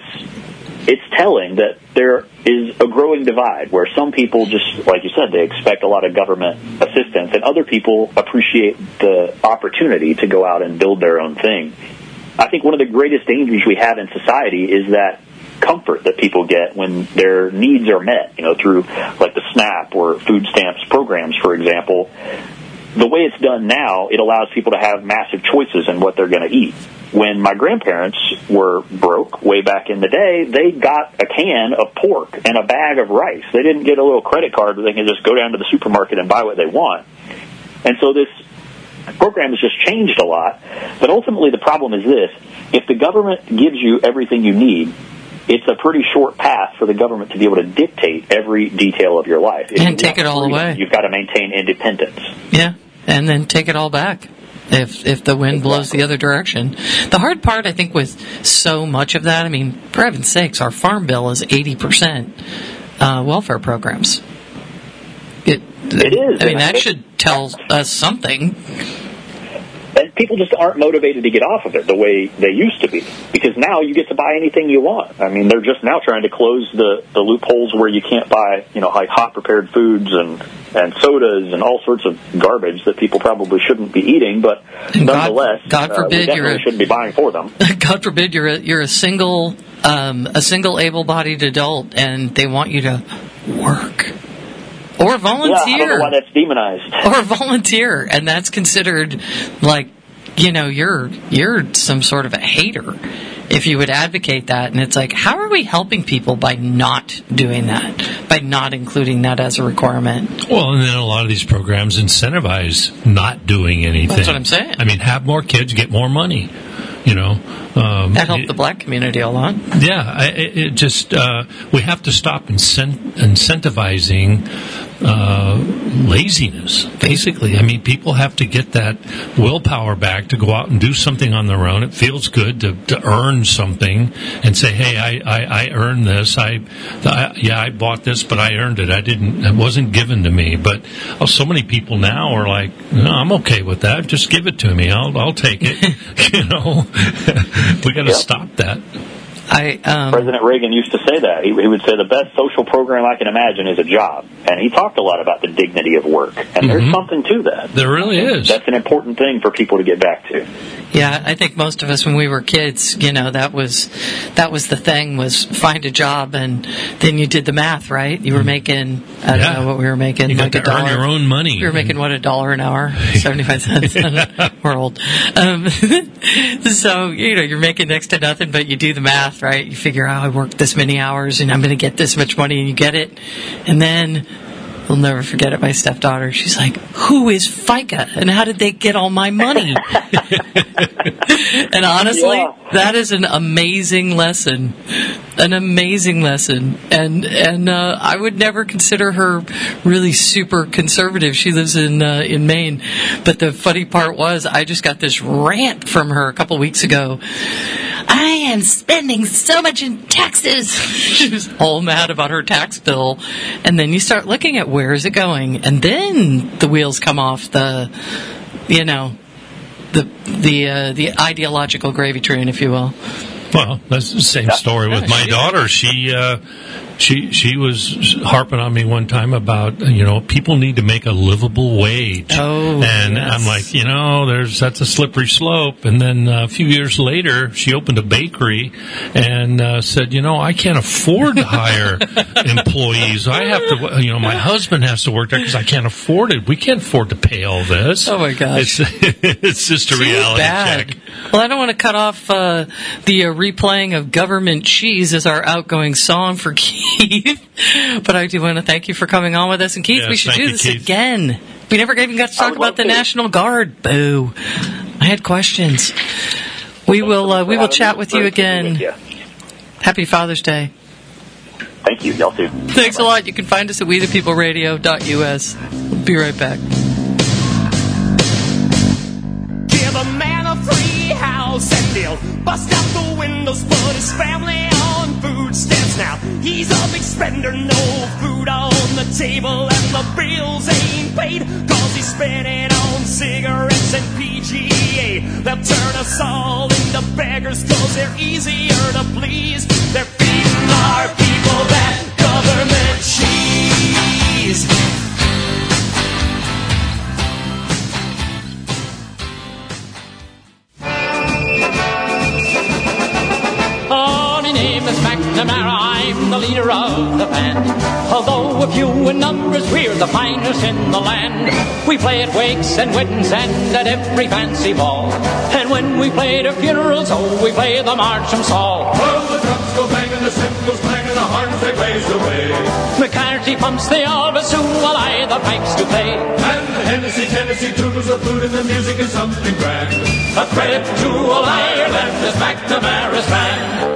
it's telling that there is a growing divide where some people, just like you said, they expect a lot of government assistance, and other people appreciate the opportunity to go out and build their own thing. I think one of the greatest dangers we have in society is that comfort that people get when their needs are met, you know, through like the SNAP or food stamps programs, for example. The way it's done now, it allows people to have massive choices in what they're going to eat. When my grandparents were broke way back in the day, they got a can of pork and a bag of rice. They didn't get a little credit card where they can just go down to the supermarket and buy what they want. And so this program has just changed a lot. But ultimately the problem is this: if the government gives you everything you need, it's a pretty short path for the government to be able to dictate every detail of your life. And take it all away. You've got to maintain independence. Yeah, and then take it all back if the wind blows the other direction. The hard part, I think, with so much of that, I mean, for heaven's sakes, our farm bill is 80% welfare programs. It is. I mean, that should tell us something. And people just aren't motivated to get off of it the way they used to be, because now you get to buy anything you want. I mean, they're just now trying to close the loopholes where you can't buy, you know, like hot prepared foods and sodas and all sorts of garbage that people probably shouldn't be eating, but nonetheless, God forbid we definitely shouldn't be buying for them. God forbid you're a single able-bodied adult and they want you to work. Or volunteer. Yeah, I don't know why that's demonized. Or volunteer, and that's considered like, you know, you're some sort of a hater if you would advocate that. And it's like, how are we helping people by not doing that, by not including that as a requirement? Well, and then a lot of these programs incentivize not doing anything. That's what I'm saying. I mean, have more kids, get more money. You know, that helped the black community a lot. Yeah, it just we have to stop incentivizing laziness. Basically, I mean, people have to get that willpower back to go out and do something on their own. It feels good to earn something and say, "Hey, I earned this. I bought this, but I earned it. It wasn't given to me." But so many people now are like, "No, I'm okay with that. Just give it to me. I'll take it." You know. We got to stop that. President Reagan used to say that. He would say the best social program I can imagine is a job. And he talked a lot about the dignity of work. And there's something to that. There really is. That's an important thing for people to get back to. Yeah, I think most of us when we were kids, you know, that was the thing, was find a job, and then you did the math, right? You were making, I don't know what we were making. You got like to earn your own money. We were making, what, $1 an hour? 75 cents. We're old. So, you know, you're making next to nothing, but you do the math, right? You figure out, I worked this many hours and I'm going to get this much money, and you get it. And then, I'll never forget it, my stepdaughter, she's like, who is FICA and how did they get all my money? And honestly, that is an amazing lesson an amazing lesson, and I would never consider her really super conservative. She lives in Maine, but the funny part was I just got this rant from her a couple weeks ago. I am spending so much in taxes. She was all mad about her tax bill, and then you start looking at where is it going, and then the wheels come off the ideological gravy train, if you will. Well, that's the same story with my daughter. She was harping on me one time about, people need to make a livable wage. Oh, and yes. I'm like, that's a slippery slope. And then a few years later, she opened a bakery and said, I can't afford to hire employees. I have to, my husband has to work there because I can't afford it. We can't afford to pay all this. Oh my gosh. It's just a reality check. Well, I don't want to cut off the replaying of Government Cheese as our outgoing song for Keith, but I do want to thank you for coming on with us. And Keith, Yes, we should do this Keith. again. We never even got to talk about the National Guard. Boo! I had questions. We will chat with you again. Happy Father's Day. Thank you. Y'all too. Thanks a lot. You can find us at wethepeopleradio.us. We'll be right back. Give a man a free house and he'll bust out the windows, put his family on food stamps. Now he's a big spender, no food on the table, and the bills ain't paid cause he's spending on cigarettes and PGA. They'll turn us all into beggars cause they're easier to please. They're feeding our people that government cheese. McNamara, I'm the leader of the band. Although a few in numbers, we're the finest in the land. We play at wakes and weddings and at every fancy ball. And when we play at funerals, we play the march from Saul. Well, the drums go banging, the cymbals clanging, the horns they blaze away. McCarthy pumps the all bassoon while I the pipes do play. And the Hennessy, Tennessee toodles the flute, and the music is something grand. A credit to all Ireland is McNamara's band.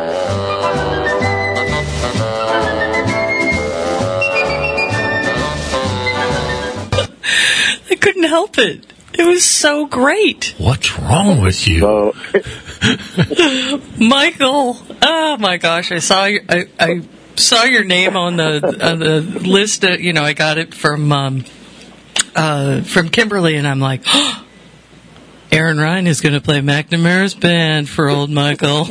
I couldn't help it. It was so great. What's wrong with you? Michael, oh my gosh, I saw your name on the list. I got it from Kimberly, and I'm like, oh, Aaron Ryan is going to play McNamara's band for old Michael.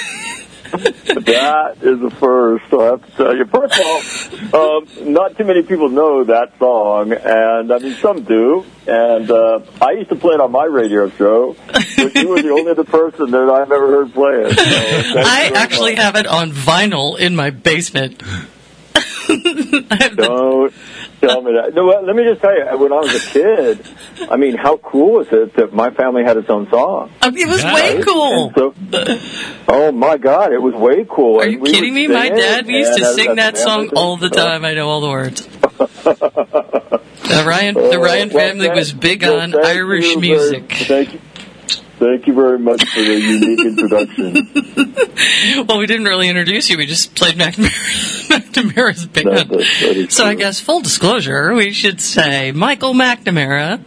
That is the first, I have to tell you. First of all, not too many people know that song, and I mean, some do. And I used to play it on my radio show, but you were the only other person that I've ever heard play it. So I actually have it on vinyl in my basement. Don't tell me that. No, let me just tell you, when I was a kid, I mean, how cool was it that my family had its own song? It was way cool. So, oh my God, it was way cool. Are you kidding me? My dad, we used to sing that song all the time. I know all the words. The Ryan family was big on Irish music. Thank you very much for the unique introduction. Well, we didn't really introduce you. We just played McNamara's band. So I guess, full disclosure, we should say Michael McNamara,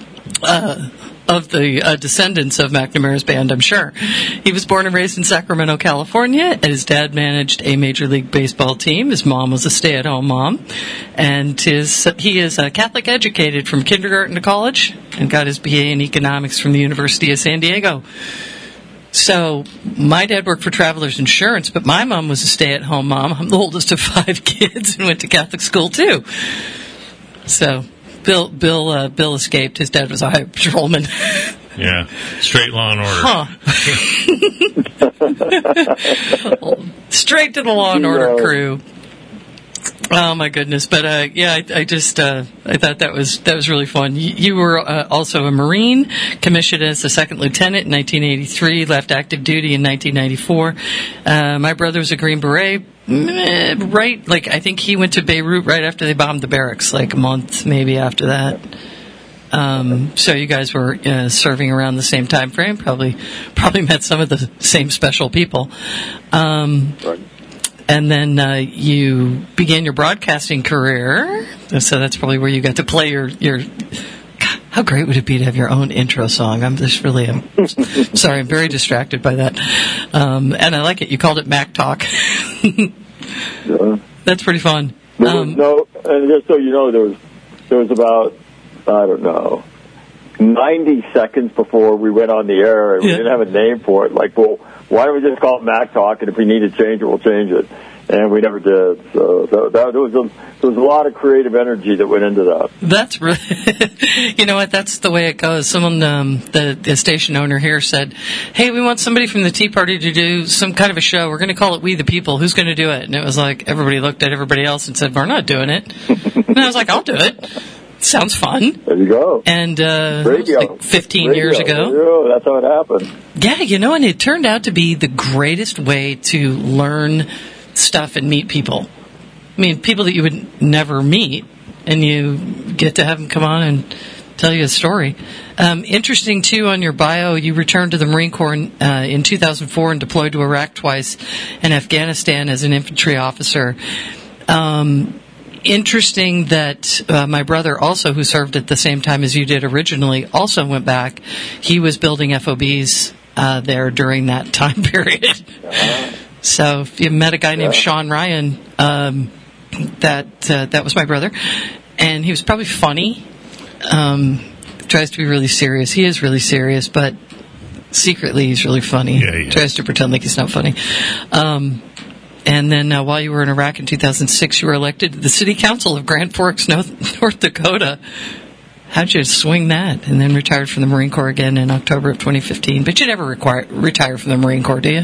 of the descendants of McNamara's band, I'm sure. He was born and raised in Sacramento, California. His dad managed a Major League Baseball team. His mom was a stay-at-home mom. And he is Catholic educated from kindergarten to college and got his BA in economics from the University of San Diego. So my dad worked for Travelers Insurance, but my mom was a stay-at-home mom. I'm the oldest of 5 kids and went to Catholic school, too. So Bill escaped. His dad was a highway patrolman. Yeah, straight Law and Order. Huh. Straight to the Law and Order crew. Oh my goodness! But I thought that was really fun. You were also a Marine, commissioned as a second lieutenant in 1983, left active duty in 1994. My brother was a Green Beret. Right, I think he went to Beirut right after they bombed the barracks, a month maybe after that. So you guys were serving around the same time frame. Probably met some of the same special people. Right. And then you began your broadcasting career. So that's probably where you got to play your God, how great would it be to have your own intro song? I'm sorry, I'm very distracted by that. And I like it. You called it Mac Talk. Yeah. That's pretty fun. And just so you know, there was about, I don't know, 90 seconds before we went on the air, and we didn't have a name for it. Like, well, why don't we just call it Mac Talk, and if we need to change it, we'll change it. And we never did. So there was a lot of creative energy that went into that. That's really, you know what? That's the way it goes. Someone, the station owner here said, "Hey, we want somebody from the Tea Party to do some kind of a show. We're going to call it We the People. Who's going to do it?" And it was like everybody looked at everybody else and said, "We're not doing it." And I was like, "I'll do it. Sounds fun." There you go. And radio. Like 15 years ago. Radio, that's how it happened. Yeah, you know, and it turned out to be the greatest way to learn stuff and meet people. I mean, people that you would never meet, and you get to have them come on and tell you a story. Interesting, too, on your bio, you returned to the Marine Corps in 2004 and deployed to Iraq twice and Afghanistan as an infantry officer. Interesting that my brother also, who served at the same time as you did originally, also went back. He was building FOBs there during that time period. So if you met a guy named Sean Ryan, that was my brother. And he was probably funny. Tries to be really serious. He is really serious, but secretly he's really funny. Yeah. Tries to pretend like he's not funny. And then while you were in Iraq in 2006, you were elected to the City Council of Grand Forks, North Dakota. How'd you swing that? And then retired from the Marine Corps again in October of 2015. But you never retire from the Marine Corps, do you?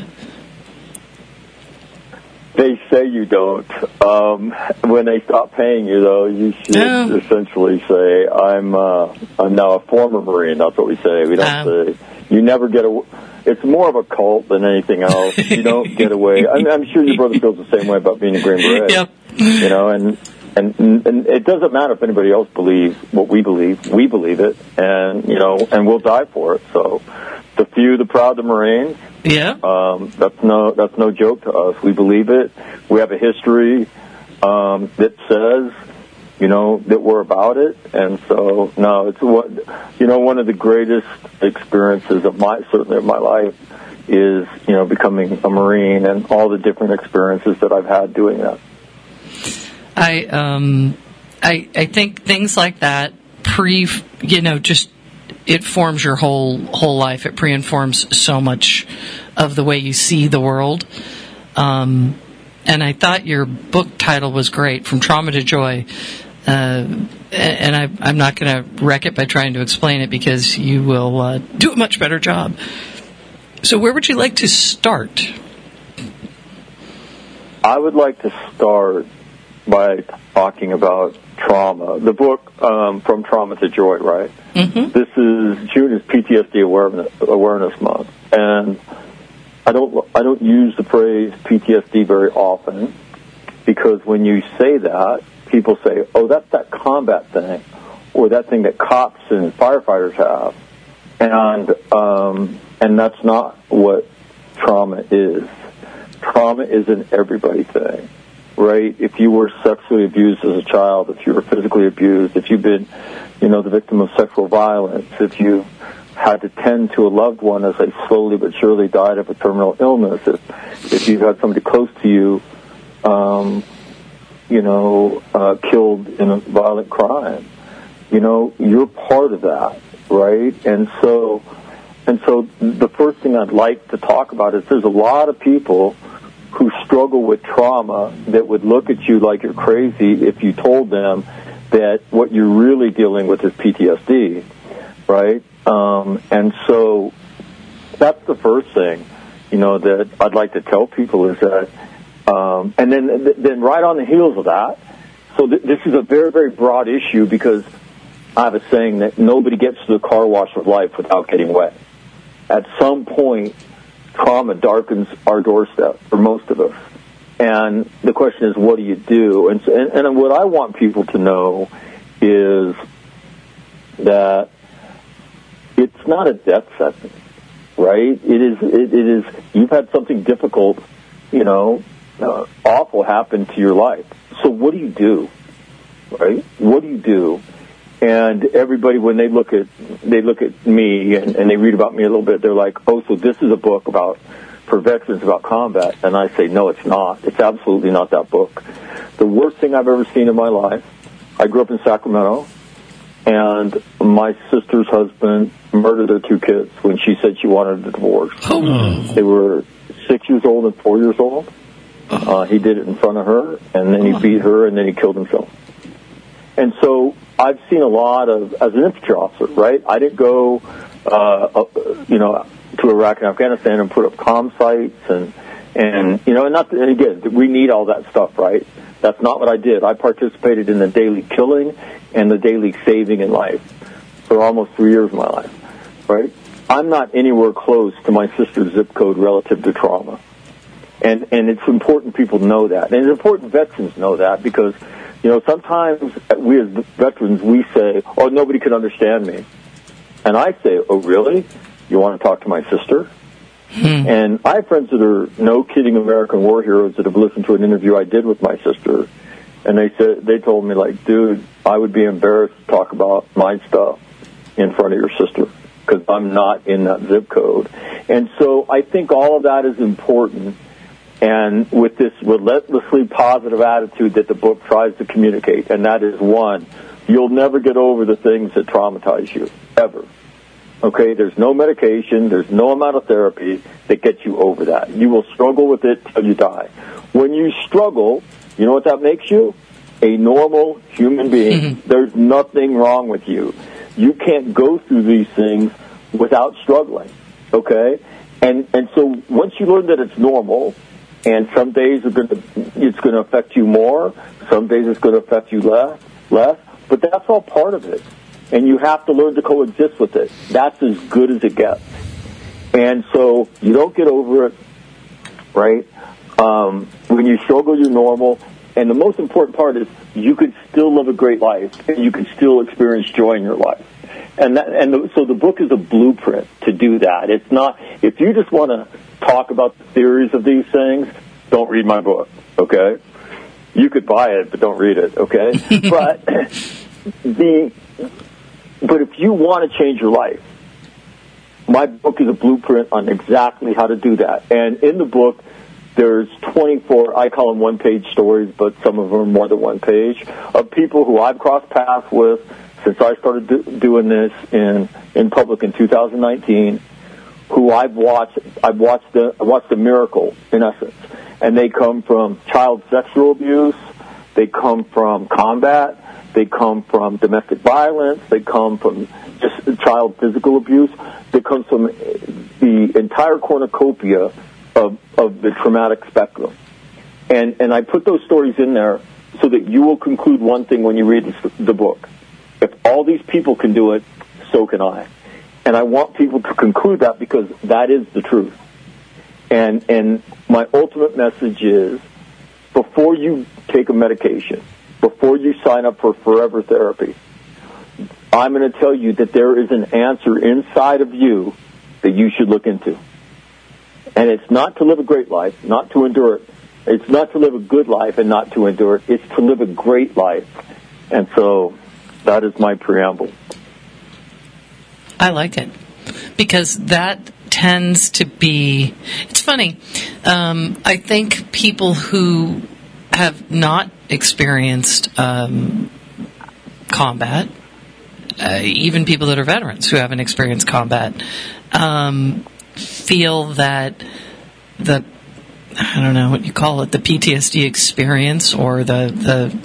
They say you don't. When they stop paying you, though, you should essentially say, I'm now a former Marine. That's what we say. We don't say, you never get away. It's more of a cult than anything else. You don't get away. I'm sure your brother feels the same way about being a Green Beret. Yep. You know, and it doesn't matter if anybody else believes what we believe. We believe it, and, you know, and we'll die for it. So the few, the proud, the Marines. Yeah. That's no joke to us. We believe it. We have a history that says, you know, that we're about it. And so, no, it's one of the greatest experiences of my life is, you know, becoming a Marine and all the different experiences that I've had doing that. I think things like that it forms your whole life. It pre-informs so much of the way you see the world. And I thought your book title was great, From Trauma to Joy. And I'm not going to wreck it by trying to explain it because you will do a much better job. So where would you like to start? I would like to start by talking about trauma. The book, From Trauma to Joy, right? Mm-hmm. June is PTSD Awareness Month, and I don't use the phrase PTSD very often because when you say that, people say, "Oh, that's that combat thing, or that thing that cops and firefighters have," and that's not what trauma is. Trauma is an everybody thing. Right? If you were sexually abused as a child, if you were physically abused, if you've been, you know, the victim of sexual violence, if you had to tend to a loved one as they slowly but surely died of a terminal illness, if you had somebody close to you, killed in a violent crime, you know, you're part of that, right? And so the first thing I'd like to talk about is there's a lot of people who struggle with trauma that would look at you like you're crazy if you told them that what you're really dealing with is PTSD, right? And so that's the first thing, you know, that I'd like to tell people is that, and then right on the heels of that, so this is a very, very broad issue because I have a saying that nobody gets to the car wash of life without getting wet. At some point, trauma darkens our doorstep for most of us. And the question is, what do you do? And what I want people to know is that it's not a death sentence, right? It is, you've had something difficult, you know, awful happened to your life. So what do you do, right? What do you do? And everybody, when they look at me and they read about me a little bit, they're like, oh, so this is a book for veterans about combat. And I say, no, it's not. It's absolutely not that book. The worst thing I've ever seen in my life, I grew up in Sacramento, and my sister's husband murdered their 2 kids when she said she wanted a divorce. Oh. They were 6 years old and 4 years old. He did it in front of her, and then he beat her, and then he killed himself. And so I've seen a lot of, as an infantry officer, right? I didn't go, to Iraq and Afghanistan and put up comm sites and again, we need all that stuff, right? That's not what I did. I participated in the daily killing and the daily saving in life for almost 3 years of my life, right? I'm not anywhere close to my sister's zip code relative to trauma. And it's important people know that. And it's important veterans know that because, sometimes we as veterans, we say, oh, nobody can understand me. And I say, oh, really? You want to talk to my sister? And I have friends that are no kidding American war heroes that have listened to an interview I did with my sister. And they told me, like, dude, I would be embarrassed to talk about my stuff in front of your sister because I'm not in that zip code. And so I think all of that is important. And with this relentlessly positive attitude that the book tries to communicate, and that is, one, you'll never get over the things that traumatize you, ever. Okay, there's no medication, there's no amount of therapy that gets you over that. You will struggle with it till you die. When you struggle, you know what that makes you? A normal human being. There's nothing wrong with you. You can't go through these things without struggling, okay? And so once you learn that it's normal, and some days it's going to affect you more, some days it's going to affect you less, but that's all part of it. And you have to learn to coexist with it. That's as good as it gets. And so you don't get over it, right? When you struggle, you're normal. And the most important part is you can still live a great life, and you can still experience joy in your life. So the book is a blueprint to do that. It's not, if you just want to talk about the theories of these things, don't read my book, okay? You could buy it, but don't read it, okay? But if you want to change your life, my book is a blueprint on exactly how to do that. And in the book, there's 24, I call them one-page stories, but some of them are more than one page, of people who I've crossed paths with since I started doing this in public in 2019, who I've watched the miracle, in essence. And they come from child sexual abuse, they come from combat, they come from domestic violence, they come from just child physical abuse, they come from the entire cornucopia of the traumatic spectrum. And I put those stories in there so that you will conclude one thing when you read the book. If all these people can do it, so can I. And I want people to conclude that because that is the truth. And my ultimate message is, before you take a medication, before you sign up for forever therapy, I'm going to tell you that there is an answer inside of you that you should look into. And it's not to live a great life, not to endure it. It's not to live a good life and not to endure it. It's to live a great life. And so that is my preamble. I like it because that tends to be, it's funny. I think people who have not experienced combat, even people that are veterans who haven't experienced combat, feel that I don't know what you call it, the PTSD experience or the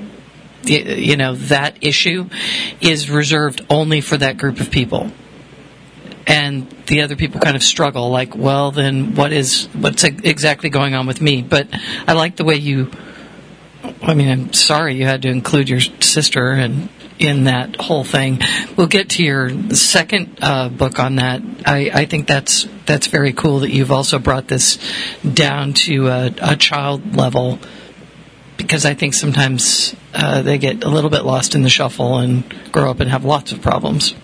that issue is reserved only for that group of people. And the other people kind of struggle, like, well, then what's exactly going on with me? But I like the way I'm sorry you had to include your sister in that whole thing. We'll get to your second book on that. I think that's very cool that you've also brought this down to a child level, because I think sometimes they get a little bit lost in the shuffle and grow up and have lots of problems.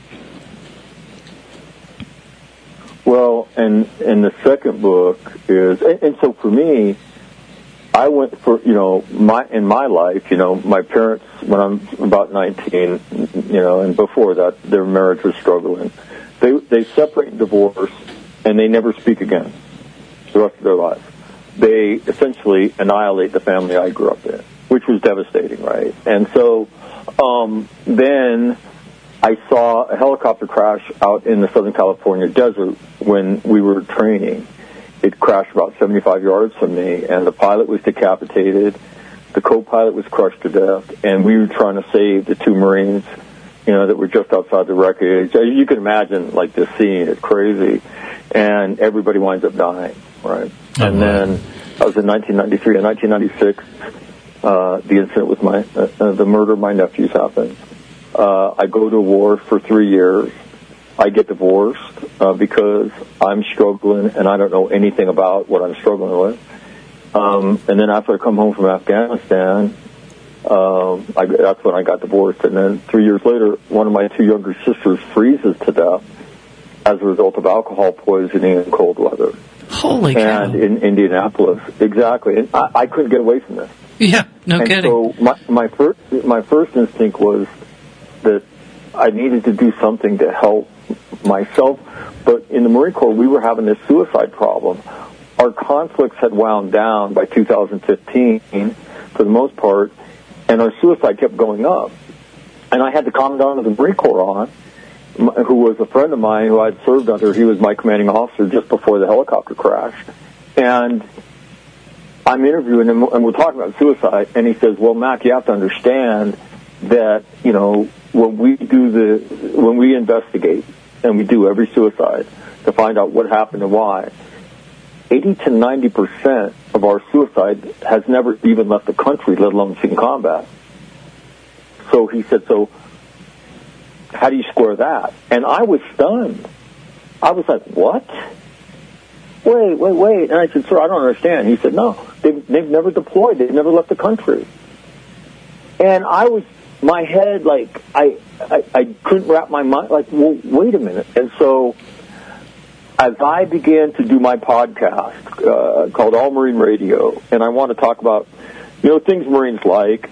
Well, and the second book is, and so for me, I went for, in my life, my parents, when I'm about 19, and before that, their marriage was struggling. They separate and divorce, and they never speak again the rest of their lives. They essentially annihilate the family I grew up in, which was devastating, right? And so then I saw a helicopter crash out in the Southern California desert when we were training. It crashed about 75 yards from me, and the pilot was decapitated. The co-pilot was crushed to death, and we were trying to save the two Marines, that were just outside the wreckage. You can imagine, like, this scene. It's crazy. And everybody winds up dying, right? Oh, and then that was in 1993. In 1996, the incident with the murder of my nephews happened. I go to war for 3 years. I get divorced because I'm struggling and I don't know anything about what I'm struggling with. And then after I come home from Afghanistan, that's when I got divorced. And then 3 years later, one of my two younger sisters freezes to death as a result of alcohol poisoning in cold weather. Holy cow. And in Indianapolis. Exactly. And I couldn't get away from this. Yeah, no kidding. So my first instinct was that I needed to do something to help myself. But in the Marine Corps, we were having this suicide problem. Our conflicts had wound down by 2015 for the most part, and our suicide kept going up. And I had the Commandant of the Marine Corps on, who was a friend of mine who I'd served under. He was my commanding officer just before the helicopter crash. And I'm interviewing him, and we're talking about suicide, and he says, well, Mac, you have to understand that, when we investigate, and we do every suicide to find out what happened and why, 80 to 90% of our suicide has never even left the country, let alone seen combat. So he said, so how do you square that? And I was stunned. I was like, what? Wait. And I said, sir, I don't understand. He said, no, they've never deployed. They've never left the country. And my head, like, I couldn't wrap my mind, like, well, wait a minute. And so as I began to do my podcast called All Marine Radio, and I want to talk about, things Marines like,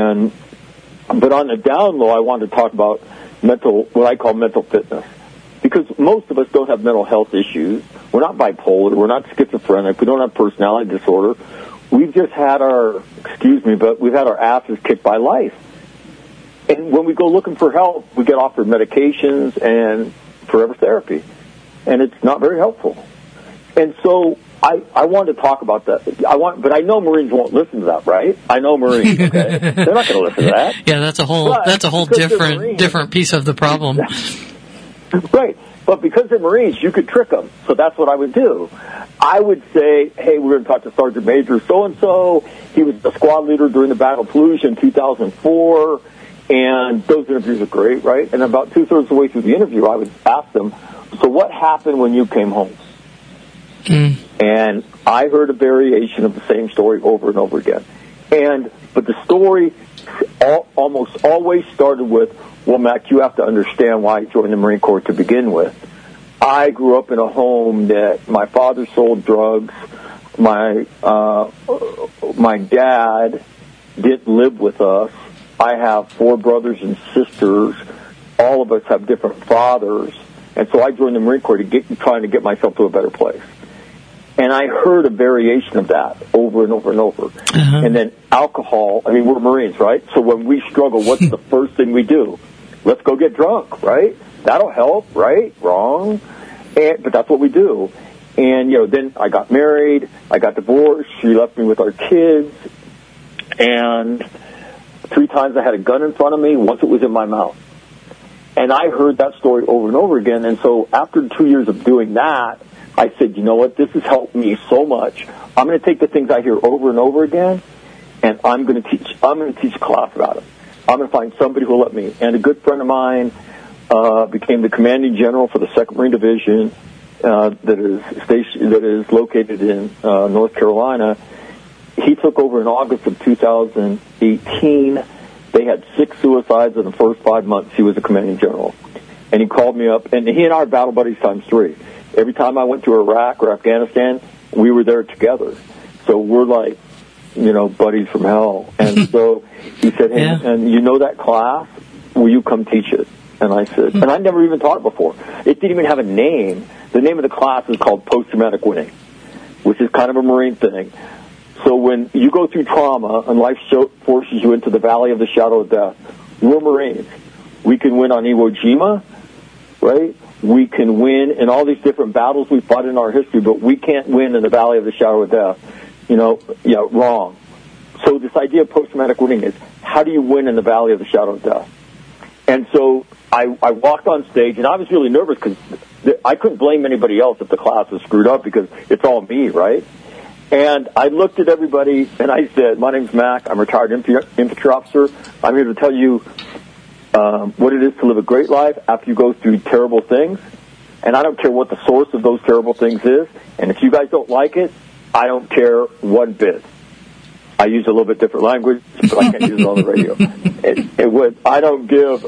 but on the down low, I wanted to talk about what I call mental fitness. Because most of us don't have mental health issues. We're not bipolar. We're not schizophrenic. We don't have personality disorder. We've just had we've had our asses kicked by life. And when we go looking for help, we get offered medications and forever therapy. And it's not very helpful. And so I wanted to talk about that. But I know Marines won't listen to that, right? I know Marines, okay? They're not going to listen to that. Yeah, that's a whole different piece of the problem. Right. But because they're Marines, you could trick them. So that's what I would do. I would say, hey, we're going to talk to Sergeant Major so-and-so. He was the squad leader during the Battle of Fallujah in 2004. And those interviews are great, right? And about 2/3 of the way through the interview, I would ask them, so what happened when you came home? And I heard a variation of the same story over and over again. But the story almost always started with, well, Mac, you have to understand why I joined the Marine Corps to begin with. I grew up in a home that my father sold drugs. My dad didn't live with us. I have 4 brothers and sisters. All of us have different fathers. And so I joined the Marine Corps trying to get myself to a better place. And I heard a variation of that over and over and over. Uh-huh. And then alcohol, we're Marines, right? So when we struggle, what's the first thing we do? Let's go get drunk, right? That'll help, right? Wrong. But that's what we do. And, then I got married. I got divorced. She left me with our kids. And 3 times I had a gun in front of me. Once it was in my mouth. And I heard that story over and over again. And so after 2 years of doing that, I said, you know what? This has helped me so much. I'm going to take the things I hear over and over again, and I'm going to teach a class about it. I'm going to find somebody who will let me. And a good friend of mine became the commanding general for the 2nd Marine Division that is located in North Carolina. He took over in August of 2018. They had 6 suicides in the first 5 months. He was the commanding general. And he called me up, and he and I are battle buddies times 3. Every time I went to Iraq or Afghanistan, we were there together. So we're like buddies from hell. And so he said, hey, and you know that class? Will you come teach it? And I said, and I never even taught it before. It didn't even have a name. The name of the class is called Post-Traumatic Winning, which is kind of a Marine thing. So when you go through trauma and life forces you into the valley of the shadow of death, we're Marines. We can win on Iwo Jima, right? We can win in all these different battles we fought in our history, but we can't win in the valley of the shadow of death. Wrong. So this idea of post-traumatic winning is, how do you win in the valley of the shadow of death? And so I walked on stage, and I was really nervous because I couldn't blame anybody else if the class was screwed up because it's all me, right? And I looked at everybody, and I said, my name's Mac. I'm a retired infantry officer. I'm here to tell you what it is to live a great life after you go through terrible things. And I don't care what the source of those terrible things is. And if you guys don't like it, I don't care one bit. I use a little bit different language, but I can't use it on the radio. I don't give.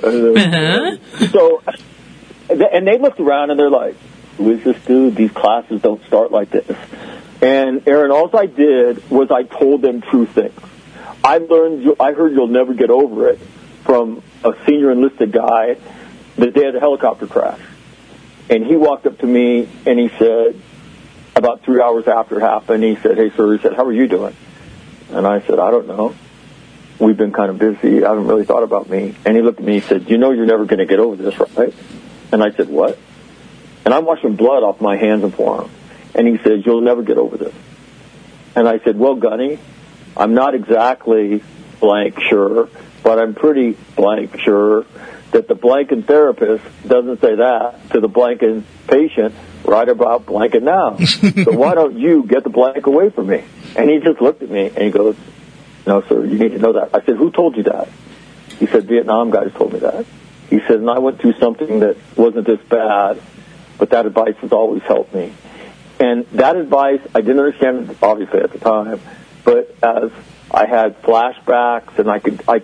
So, and they looked around and they're like, who is this dude? These classes don't start like this. And Aaron, all I did was I told them true things. I heard you'll never get over it from a senior enlisted guy the day of the helicopter crash. And he walked up to me and he said, about 3 hours after it happened, he said, hey, sir, he said, how are you doing? And I said, I don't know. We've been kind of busy. I haven't really thought about me. And he looked at me and said, you know you're never going to get over this, right? And I said, what? And I'm washing blood off my hands and forearms. And he said, you'll never get over this. And I said, well, Gunny, I'm not exactly blank sure, but I'm pretty blank sure that the blanking therapist doesn't say that to the blanking patient right about blanking now. So why don't you get the blank away from me? And he just looked at me and he goes, no, sir, you need to know that. I said, who told you that? He said, Vietnam guys told me that. He said, and I went through something that wasn't this bad, but that advice has always helped me. And that advice, I didn't understand it, obviously, at the time, but as I had flashbacks and I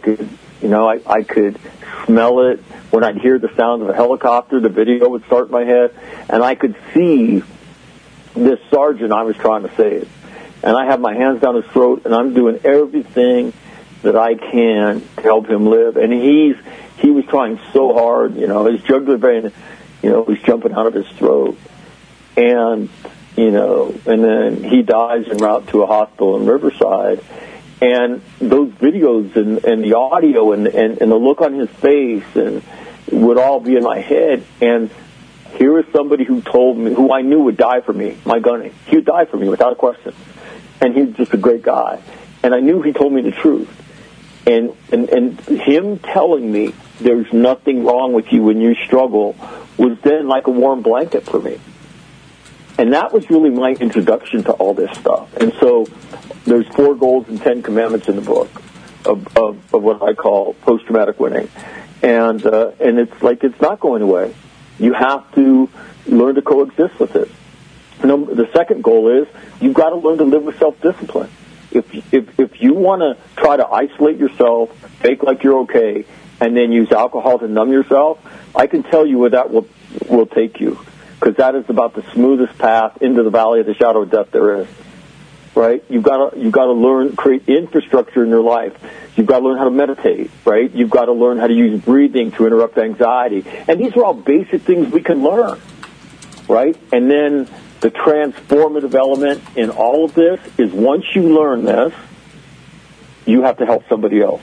could smell it. When I'd hear the sound of a helicopter, the video would start in my head, and I could see this sergeant I was trying to save. And I have my hands down his throat, and I'm doing everything that I can to help him live. And he was trying so hard, his jugular vein, was jumping out of his throat. And, and then he dies en route to a hospital in Riverside. And those videos and the audio and the look on his face and would all be in my head. And here is somebody who told me, who I knew would die for me, my Gunny. He would die for me without a question. And he's just a great guy. And I knew he told me the truth. And him telling me there's nothing wrong with you when you struggle was then like a warm blanket for me. And that was really my introduction to all this stuff. And so there's 4 goals and 10 commandments in the book of what I call post-traumatic winning. And it's like it's not going away. You have to learn to coexist with it. The second goal is you've got to learn to live with self-discipline. If you want to try to isolate yourself, fake like you're okay, and then use alcohol to numb yourself, I can tell you where that will take you. Because that is about the smoothest path into the valley of the shadow of death there is, right? You've got to learn, create infrastructure in your life. You've got to learn how to meditate, right? You've got to learn how to use breathing to interrupt anxiety. And these are all basic things we can learn, right? And then the transformative element in all of this is once you learn this, you have to help somebody else.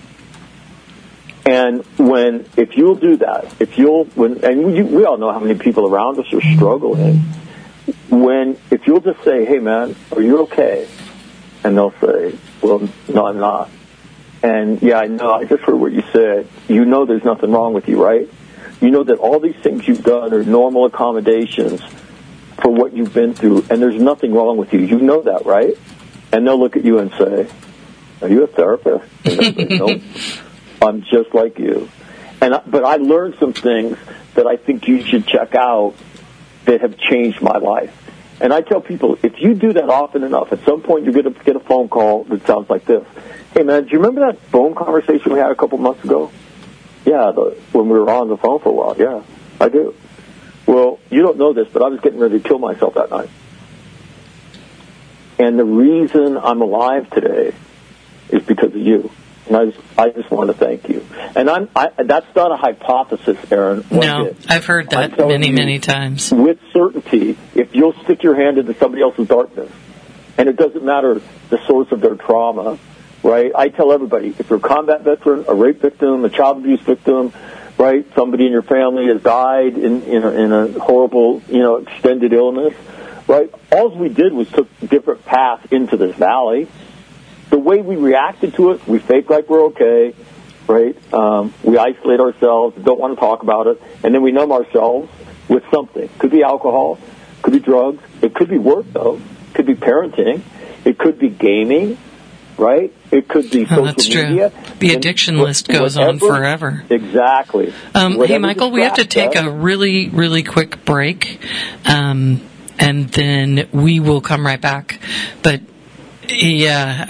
And if you'll do that, we all know how many people around us are struggling. If you'll just say, hey man, are you okay? And they'll say, well, no, I'm not. And yeah, I know, I just heard what you said. You know there's nothing wrong with you, right? You know that all these things you've done are normal accommodations for what you've been through, and there's nothing wrong with you. You know that, right? And they'll look at you and say, are you a therapist? And they'll say, no. I'm just like you. But I learned some things that I think you should check out that have changed my life. And I tell people, if you do that often enough, at some point you're going to get a phone call that sounds like this. Hey, man, do you remember that phone conversation we had a couple months ago? Yeah, when we were on the phone for a while. Yeah, I do. Well, you don't know this, but I was getting ready to kill myself that night. And the reason I'm alive today is because of you. And I just want to thank you. And that's not a hypothesis, Aaron. No, I've heard that many times. With certainty, if you'll stick your hand into somebody else's darkness, and it doesn't matter the source of their trauma, right? I tell everybody, if you're a combat veteran, a rape victim, a child abuse victim, right? Somebody in your family has died in a horrible, extended illness, right? All we did was took different paths into this valley. The way we reacted to it, we fake like we're okay, right? We isolate ourselves, don't want to talk about it, and then we numb ourselves with something. Could be alcohol, could be drugs, it could be work, though. It could be parenting, it could be gaming, right? It could be social media. True. The addiction list goes on forever. Exactly. Hey, Michael, we have to take a really, really quick break, and then we will come right back. But yeah,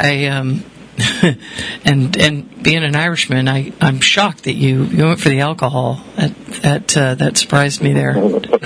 and being an Irishman, I'm shocked that you went for the alcohol. That surprised me there.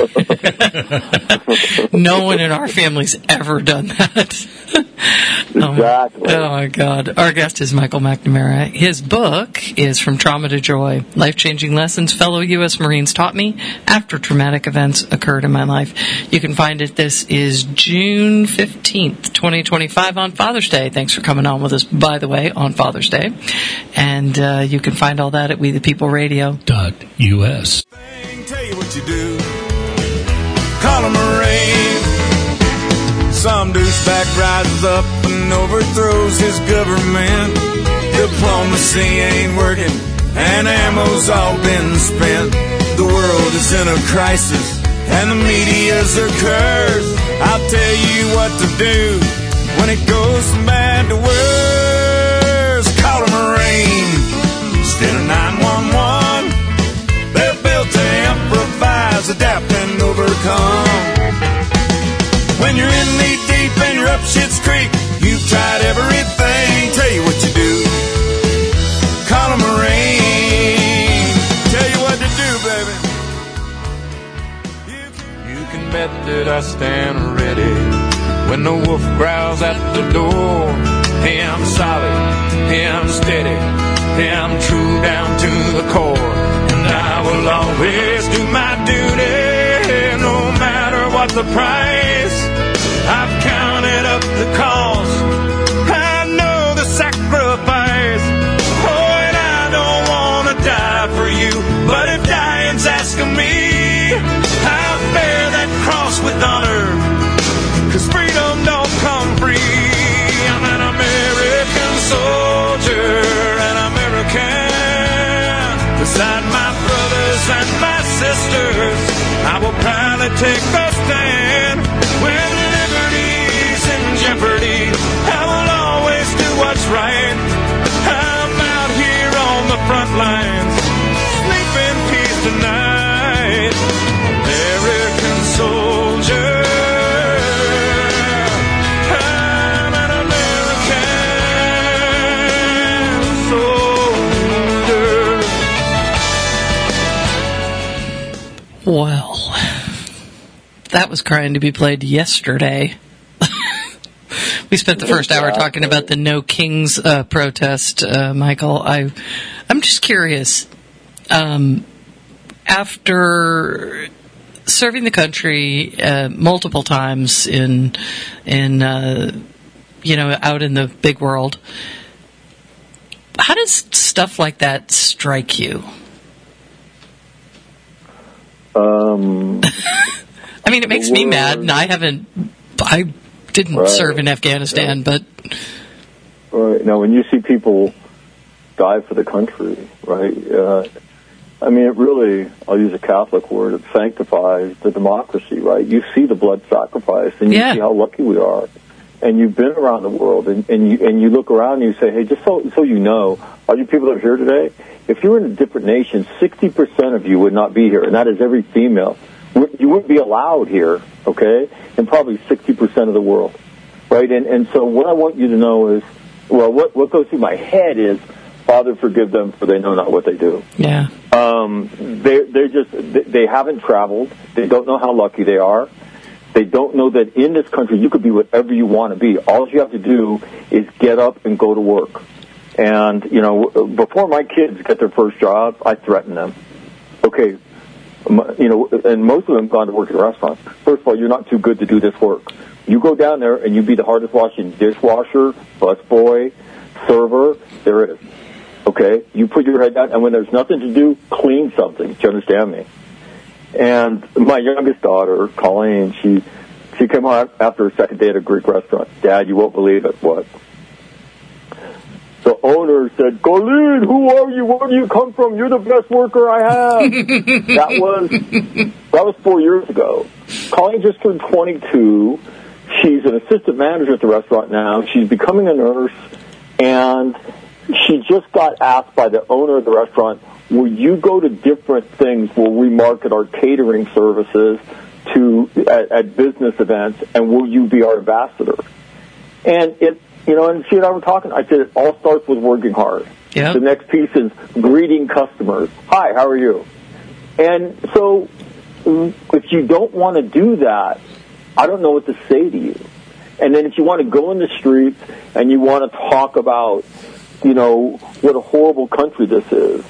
No one in our family's ever done that. Exactly. Oh my God. Our guest is Michael McNamara. His book is From Trauma to Joy: Life-Changing Lessons Fellow U.S. Marines Taught Me After Traumatic Events Occurred in My Life. You can find it. This is June 15th, 2025 on Father's Day. Thanks for coming on with us, by the way, on Father's Day. And you can find all that at WeThePeopleRadio.us. Tell you what you do. Call 'em a rain. Some douchebag rises up and overthrows his government. Diplomacy ain't working and ammo's all been spent. The world is in a crisis and the media's a curse. I'll tell you what to do when it goes from bad to worse. Call 'em a rain instead of 911. They're built to improvise, adapt, and overcome. When you're in knee deep and you're up Schitt's Creek, you've tried everything. Tell you what you do. Call 'em a rain. Tell you what to do, baby. You can bet that I stand ready when the wolf growls at the door. Hey, I'm solid. Hey, I'm steady. Hey, I'm true down to the core. And I will always do my duty, no matter what the price. I've counted up the cost. I know the sacrifice. Oh, and I don't want to die for you, but if dying's asking me, I'll bear that cross with honor, 'cause freedom don't come free. I'm an American soldier, an American. Beside my brothers and my sisters, I will proudly take the stand. When liberty's in jeopardy, I will always do what's right. I'm out here on the front lines, sleep in peace tonight. American soldier, I'm an American soldier. Well, that was crying to be played yesterday. We spent the first hour talking about the No Kings protest, Michael. I'm just curious. After serving the country multiple times in out in the big world, how does stuff like that strike you? I mean, it makes me mad, and I didn't serve in Afghanistan, but... Right. Now, when you see people die for the country, right, I mean, it really, I'll use a Catholic word, it sanctifies the democracy, right? You see the blood sacrifice, and you see how lucky we are. And you've been around the world, and you look around and you say, hey, just so you know, all you people that are here today, if you were in a different nation, 60% of you would not be here, and that is every female. You wouldn't be allowed here, okay? And probably 60% of the world, right? And so what I want you to know is, well, what goes through my head is, Father, forgive them, for they know not what they do. Yeah. They haven't traveled. They don't know how lucky they are. They don't know that in this country you could be whatever you want to be. All you have to do is get up and go to work. And, before my kids get their first job, I threaten them. Okay, and most of them have gone to work at restaurants. First of all, you're not too good to do this work. You go down there and you be the hardest washing dishwasher, busboy, server, there is. Okay? You put your head down, and when there's nothing to do, clean something. Do you understand me? And my youngest daughter, Colleen, she came home after her second day at a Greek restaurant. Dad, you won't believe it. What? The owner said, Colleen, who are you? Where do you come from? You're the best worker I have. That was 4 years ago. Colleen just turned 22. She's an assistant manager at the restaurant now. She's becoming a nurse, and she just got asked by the owner of the restaurant, will you go to different things where we market our catering services at business events, and will you be our ambassador? And and she and I were talking. I said, it all starts with working hard. Yep. The next piece is greeting customers. Hi, how are you? And so if you don't want to do that, I don't know what to say to you. And then if you want to go in the streets and you want to talk about, what a horrible country this is,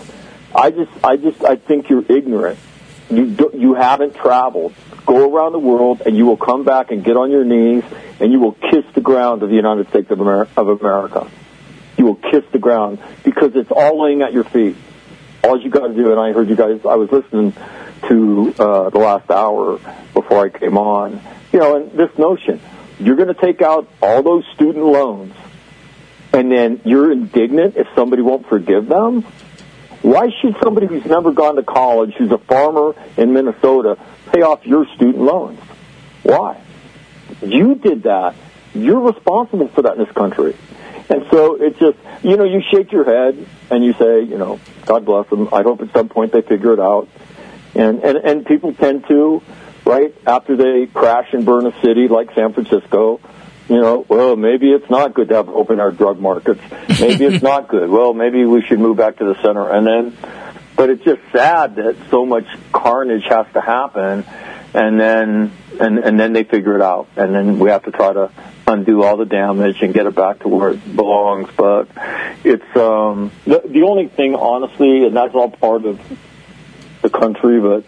I think you're ignorant. You haven't traveled. Go around the world, and you will come back and get on your knees, and you will kiss the ground of the United States of America. You will kiss the ground because it's all laying at your feet. All you got to do, and I heard you guys, I was listening to the last hour before I came on, and this notion, you're going to take out all those student loans, and then you're indignant if somebody won't forgive them? Why should somebody who's never gone to college, who's a farmer in Minnesota, pay off your student loans? Why? You did that. You're responsible for that in this country. And so it's just, you shake your head and you say, God bless them. I hope at some point they figure it out. And people tend to, right, after they crash and burn a city like San Francisco, well, maybe it's not good to have open our drug markets. Maybe it's not good. Well, maybe we should move back to the center. But it's just sad that so much carnage has to happen, and then they figure it out, and then we have to try to undo all the damage and get it back to where it belongs. But it's the only thing, honestly, and that's all part of the country, but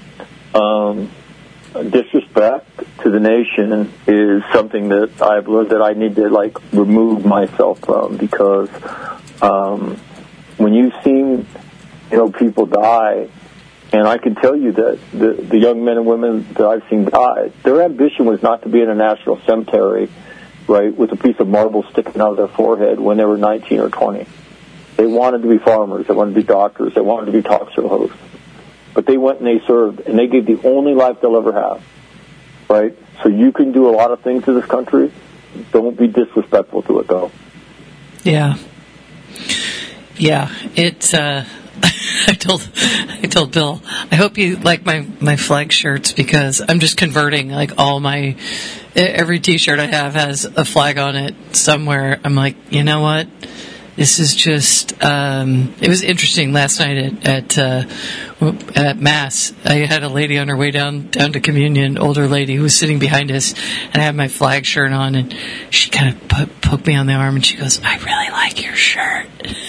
disrespect to the nation is something that I've learned that I need to remove myself from, because when you've seen people die, and I can tell you that the young men and women that I've seen die, their ambition was not to be in a national cemetery, right, with a piece of marble sticking out of their forehead when they were 19 or 20. They wanted to be farmers, they wanted to be doctors, they wanted to be talk show hosts. But they went and they served, and they gave the only life they'll ever have, right? So you can do a lot of things to this country. Don't be disrespectful to it, though. Yeah. It's. I told Bill, I hope you like my flag shirts, because I'm just converting every T-shirt I have has a flag on it somewhere. I'm like, you know what? This is just, it was interesting last night at Mass. I had a lady on her way down to communion, older lady who was sitting behind us, and I had my flag shirt on, and she kind of poked me on the arm, and she goes, I really like your shirt.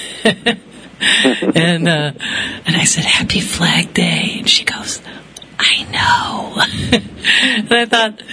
and I said, Happy Flag Day. And she goes, I know. And I thought,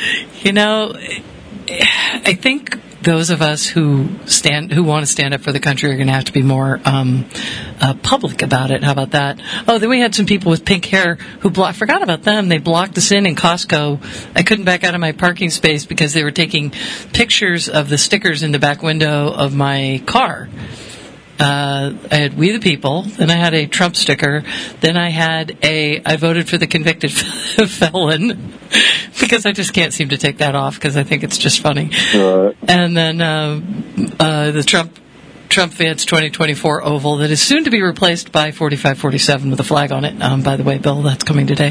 I think those of us who want to stand up for the country are going to have to be more public about it. How about that? Oh, then we had some people with pink hair who forgot about them. They blocked us in Costco. I couldn't back out of my parking space because they were taking pictures of the stickers in the back window of my car. I had We the People, then I had a Trump sticker, then I had I voted for the convicted felon, because I just can't seem to take that off because I think it's just funny. And then the Trump Vance 2024 oval that is soon to be replaced by 4547 with a flag on it. By the way, Bill, that's coming today.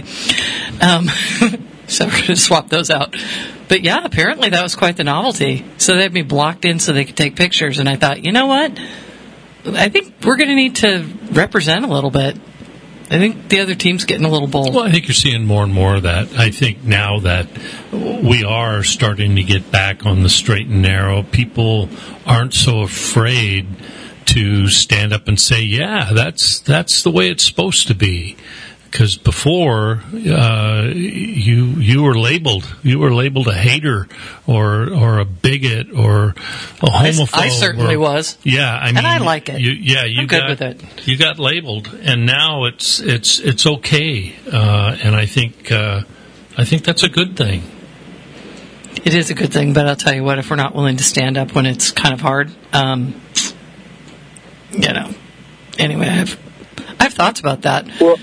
So we're going to swap those out. But yeah, apparently that was quite the novelty. So they had me blocked in so they could take pictures, and I thought, you know what? I think we're going to need to represent a little bit. I think the other team's getting a little bold. Well, I think you're seeing more and more of that. I think now that we are starting to get back on the straight and narrow, people aren't so afraid to stand up and say, yeah, that's the way it's supposed to be. Because before, you were labeled. You were labeled a hater or a bigot or a homophobe. I certainly was. Yeah, I mean, and I like it. I'm good with it. You got labeled, and now it's okay. And I think that's a good thing. It is a good thing, but I'll tell you what: if we're not willing to stand up when it's kind of hard, Anyway, I have thoughts about that. Well,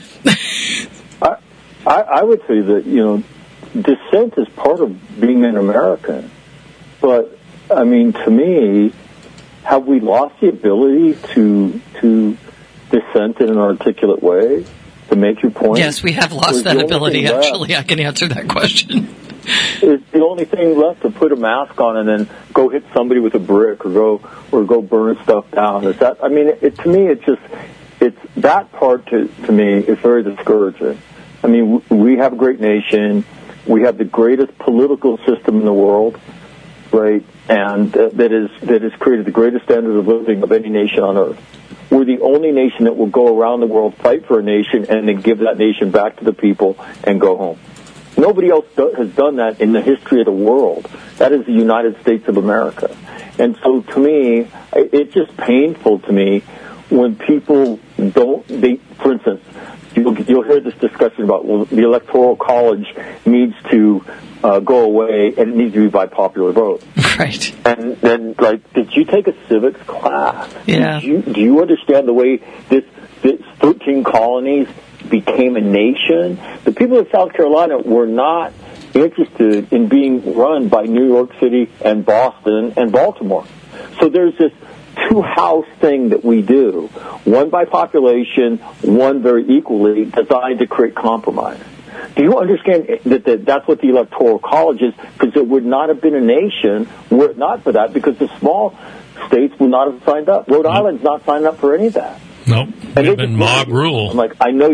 I would say that, dissent is part of being an American. But, I mean, to me, have we lost the ability to dissent in an articulate way to make your point? Yes, we have lost that ability, actually. I can answer that question. It's the only thing left to put a mask on and then go hit somebody with a brick or go burn stuff down. Is that? I mean, to me, it's that part to me is very discouraging. I mean, we have a great nation. We have the greatest political system in the world, right? And that has created the greatest standard of living of any nation on earth. We're the only nation that will go around the world, fight for a nation, and then give that nation back to the people and go home. Nobody else has done that in the history of the world. That is the United States of America. And so to me, it's just painful to me when people for instance, you'll hear this discussion about, well, the Electoral College needs to go away and it needs to be by popular vote. Right. And then, did you take a civics class? Yeah. Do you understand the way this 13 colonies became a nation? The people of South Carolina were not interested in being run by New York City and Boston and Baltimore. So there's this two-house thing that we do, one by population, one very equally, designed to create compromise. Do you understand that that's what the Electoral College is? Because it would not have been a nation were it not for that, because the small states would not have signed up. Rhode Island's not signed up for any of that. Nope. It would have been mob rule. I'm like, I know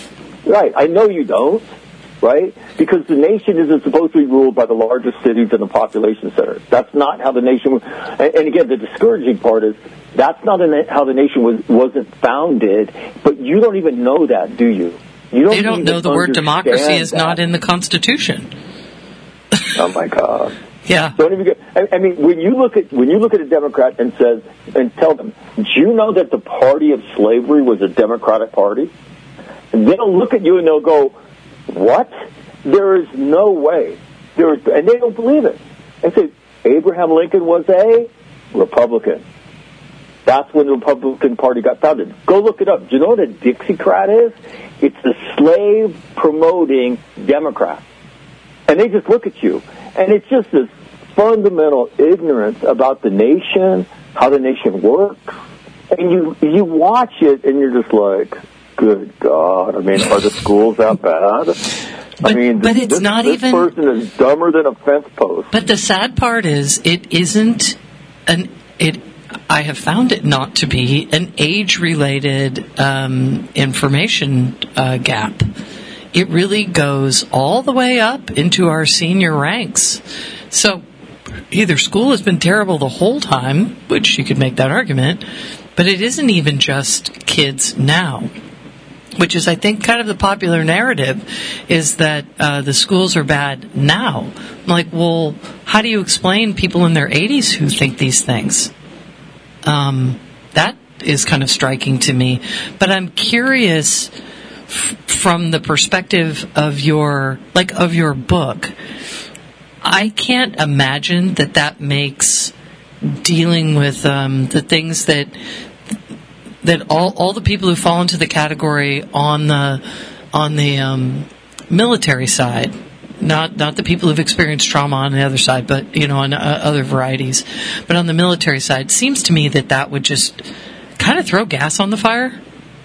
you don't, right? Because the nation isn't supposed to be ruled by the largest cities and the population centers. That's not how the nation and again, the discouraging part is that's not how the nation wasn't founded, but you don't even know that, do you? They don't know the word democracy is not in the Constitution. Oh my God. Yeah. Don't even I mean, when you look at a Democrat and tell them, do you know that the party of slavery was a Democratic party? And they'll look at you and they'll go, what? There is no way. And they don't believe it. And say, Abraham Lincoln was a Republican. That's when the Republican Party got founded. Go look it up. Do you know what a Dixiecrat is? It's the slave-promoting Democrat. And they just look at you. And it's just this fundamental ignorance about the nation, how the nation works. And you watch it and you're just like, good God. I mean, are the schools that bad? This person is dumber than a fence post. But the sad part is it isn't I have found it not to be an age-related information gap. It really goes all the way up into our senior ranks. So either school has been terrible the whole time, which you could make that argument, but it isn't even just kids now, which is, I think, kind of the popular narrative, is that the schools are bad now. I'm like, well, how do you explain people in their 80s who think these things? That is kind of striking to me. But I'm curious from the perspective of your book. I can't imagine that makes dealing with the things that all the people who fall into the category on the military side, not the people who've experienced trauma on the other side, but on other varieties, but on the military side, seems to me that would just kind of throw gas on the fire.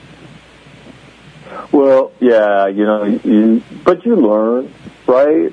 Well, yeah, but you learn, right?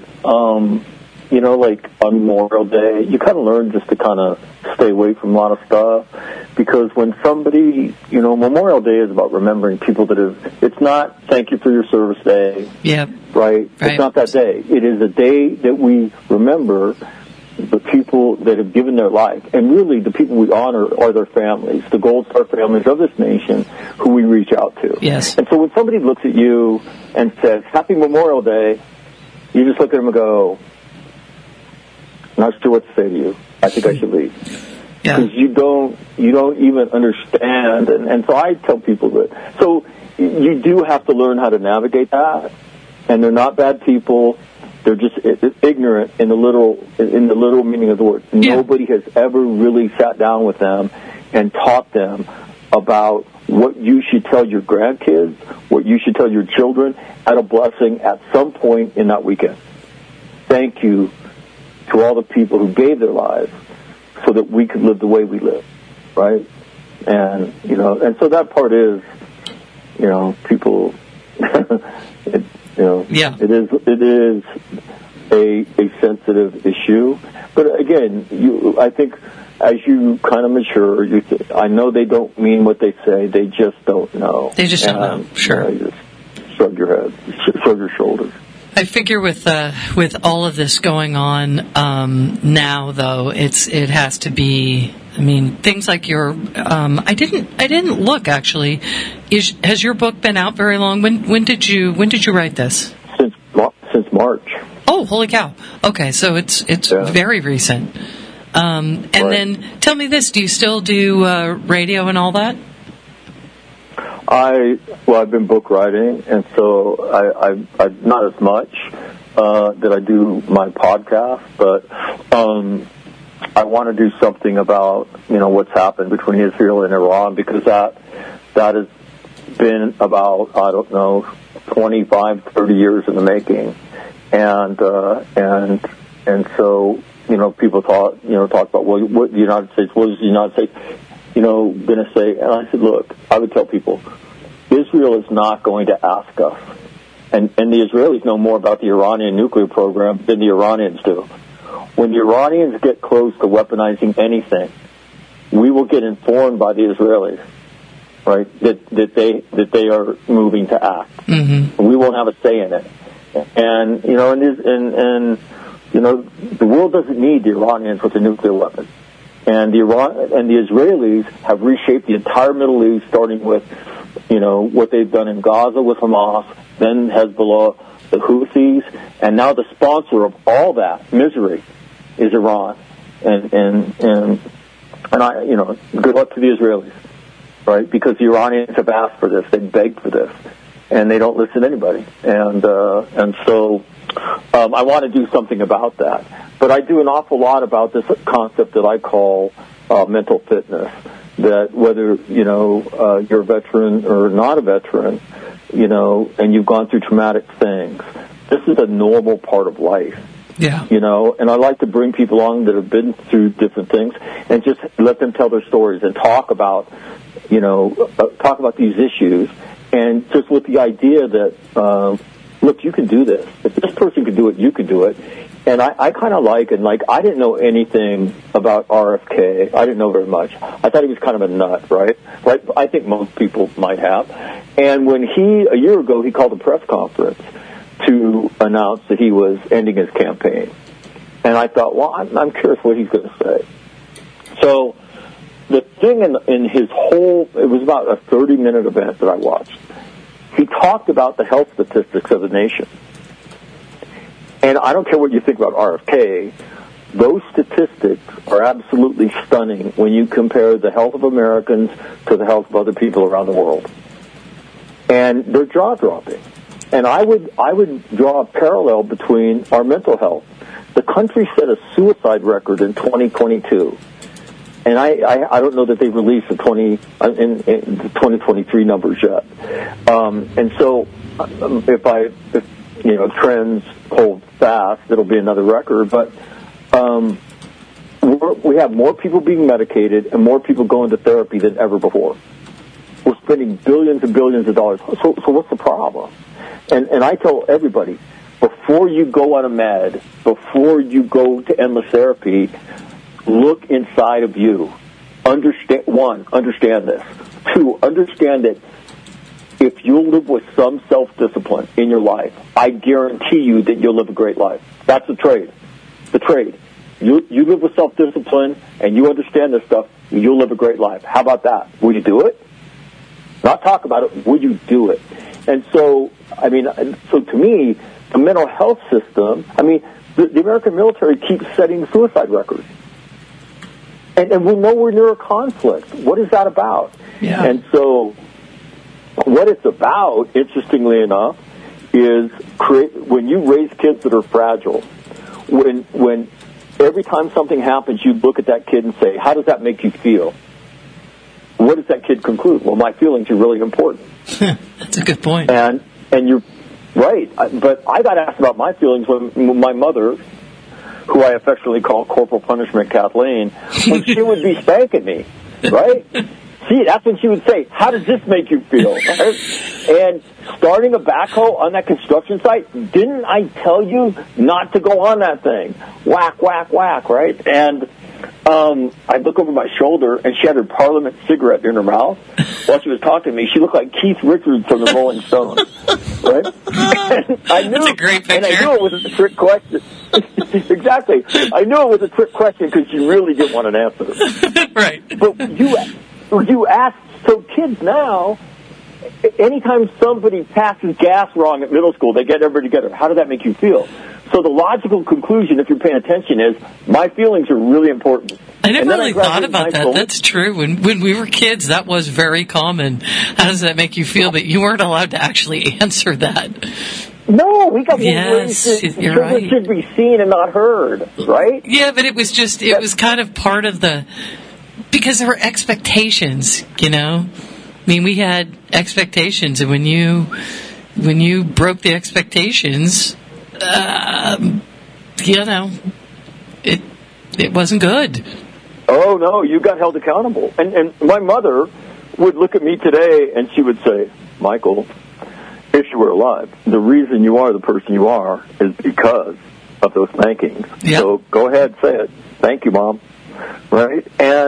Like on Memorial Day, you kind of learn just to kind of stay away from a lot of stuff. Because when somebody, Memorial Day is about remembering people that have, it's not thank you for your service day. Yeah. Right? It's not that day. It is a day that we remember the people that have given their life. And really, the people we honor are their families, the Gold Star families of this nation who we reach out to. Yes. And so when somebody looks at you and says, Happy Memorial Day, you just look at them and go, not sure what to say to you. I think I should leave. Yeah. Because you don't even understand. And so I tell people that. So you do have to learn how to navigate that. And they're not bad people. They're just ignorant in the literal meaning of the word. Yeah. Nobody has ever really sat down with them and taught them about what you should tell your grandkids, what you should tell your children at a blessing at some point in that weekend. Thank you to all the people who gave their lives so that we could live the way we live, right? And, and so that part is, people, Yeah. It is a sensitive issue. But again, I think as you kind of mature, I know they don't mean what they say. They just don't know. They just don't know. Sure. You just shrug your head, shrug your shoulders. I figure with all of this going on now, though, it has to be. I mean, things like your. I didn't look actually. Has your book been out very long? When did you write this? Since March. Oh, holy cow! Okay, so it's very recent. And right. Then tell me this: do you still do radio and all that? I've been book writing, and so I not as much that I do my podcast, but I want to do something about what's happened between Israel and Iran, because that has been about 25, 30 years in the making, and so people talk about what the United States, what is the United States going to say? And I said, look, I would tell people, Israel is not going to ask us. And the Israelis know more about the Iranian nuclear program than the Iranians do. When the Iranians get close to weaponizing anything, we will get informed by the Israelis, right, that they are moving to act. Mm-hmm. We won't have a say in it. And the world doesn't need the Iranians with a nuclear weapon. And the Israelis have reshaped the entire Middle East, starting with, what they've done in Gaza with Hamas, then Hezbollah, the Houthis, and now the sponsor of all that misery is Iran. And I, good luck to the Israelis, right? Because the Iranians have asked for this, they begged for this, and they don't listen to anybody. And so I want to do something about that. But I do an awful lot about this concept that I call mental fitness. That whether you're a veteran or not a veteran, and you've gone through traumatic things, this is a normal part of life. Yeah. And I like to bring people on that have been through different things and just let them tell their stories and talk about these issues, and just with the idea that look, you can do this. If this person can do it, you can do it. And I kind of I didn't know anything about RFK. I didn't know very much. I thought he was kind of a nut, right? I think most people might have. And when a year ago, he called a press conference to announce that he was ending his campaign. And I thought, well, I'm curious what he's going to say. So the thing in his whole, it was about a 30-minute event that I watched. He talked about the health statistics of the nation. And I don't care what you think about RFK, those statistics are absolutely stunning when you compare the health of Americans to the health of other people around the world. And they're jaw-dropping. And I would draw a parallel between our mental health. The country set a suicide record in 2022. And I don't know that they released the 2023 numbers yet. And so if trends hold fast, it'll be another record. But we have more people being medicated and more people going to therapy than ever before. We're spending billions and billions of dollars. So what's the problem? And I tell everybody, before you go on a med, before you go to endless therapy, look inside of you. understand this. 2, understand that if you live with some self-discipline in your life, I guarantee you that you'll live a great life. That's the trade. The trade. You live with self-discipline and you understand this stuff, you'll live a great life. How about that? Will you do it? Not talk about it. Will you do it? And so, to me, the mental health system, the American military keeps setting suicide records. And we're nowhere near a conflict. What is that about? Yeah. And so what it's about, interestingly enough, is when you raise kids that are fragile, when every time something happens, you look at that kid and say, how does that make you feel? What does that kid conclude? Well, my feelings are really important. That's a good point. And you're right. But I got asked about my feelings when my mother, who I affectionately call Corporal Punishment Kathleen, when she would be spanking me, right? See, that's when she would say, how does this make you feel? Right? And starting a backhoe on that construction site, didn't I tell you not to go on that thing? Whack, whack, whack, right? And I look over my shoulder, and she had her Parliament cigarette in her mouth while she was talking to me. She looked like Keith Richards from the Rolling Stones, right? And I knew, That's a great picture. And I knew it was a trick question. Exactly. I knew it was a trick question because she really didn't want an answer. Right. But you ask, so kids now, anytime somebody passes gas wrong at middle school, they get everybody together. How does that make you feel? So the logical conclusion, if you're paying attention, is my feelings are really important. I never really thought about that. That's true. When we were kids, that was very common. How does that make you feel? But you weren't allowed to actually answer that. No, we got you're right. should be seen and not heard, right? Yeah, but it was just, it was kind of part of because there were expectations, we had expectations, and when you broke the expectations, it wasn't good. Oh, no, you got held accountable. And my mother would look at me today, and she would say, Michael, if you were alive, the reason you are the person you are is because of those spankings. Yep. So go ahead, say it. Thank you, Mom. Right?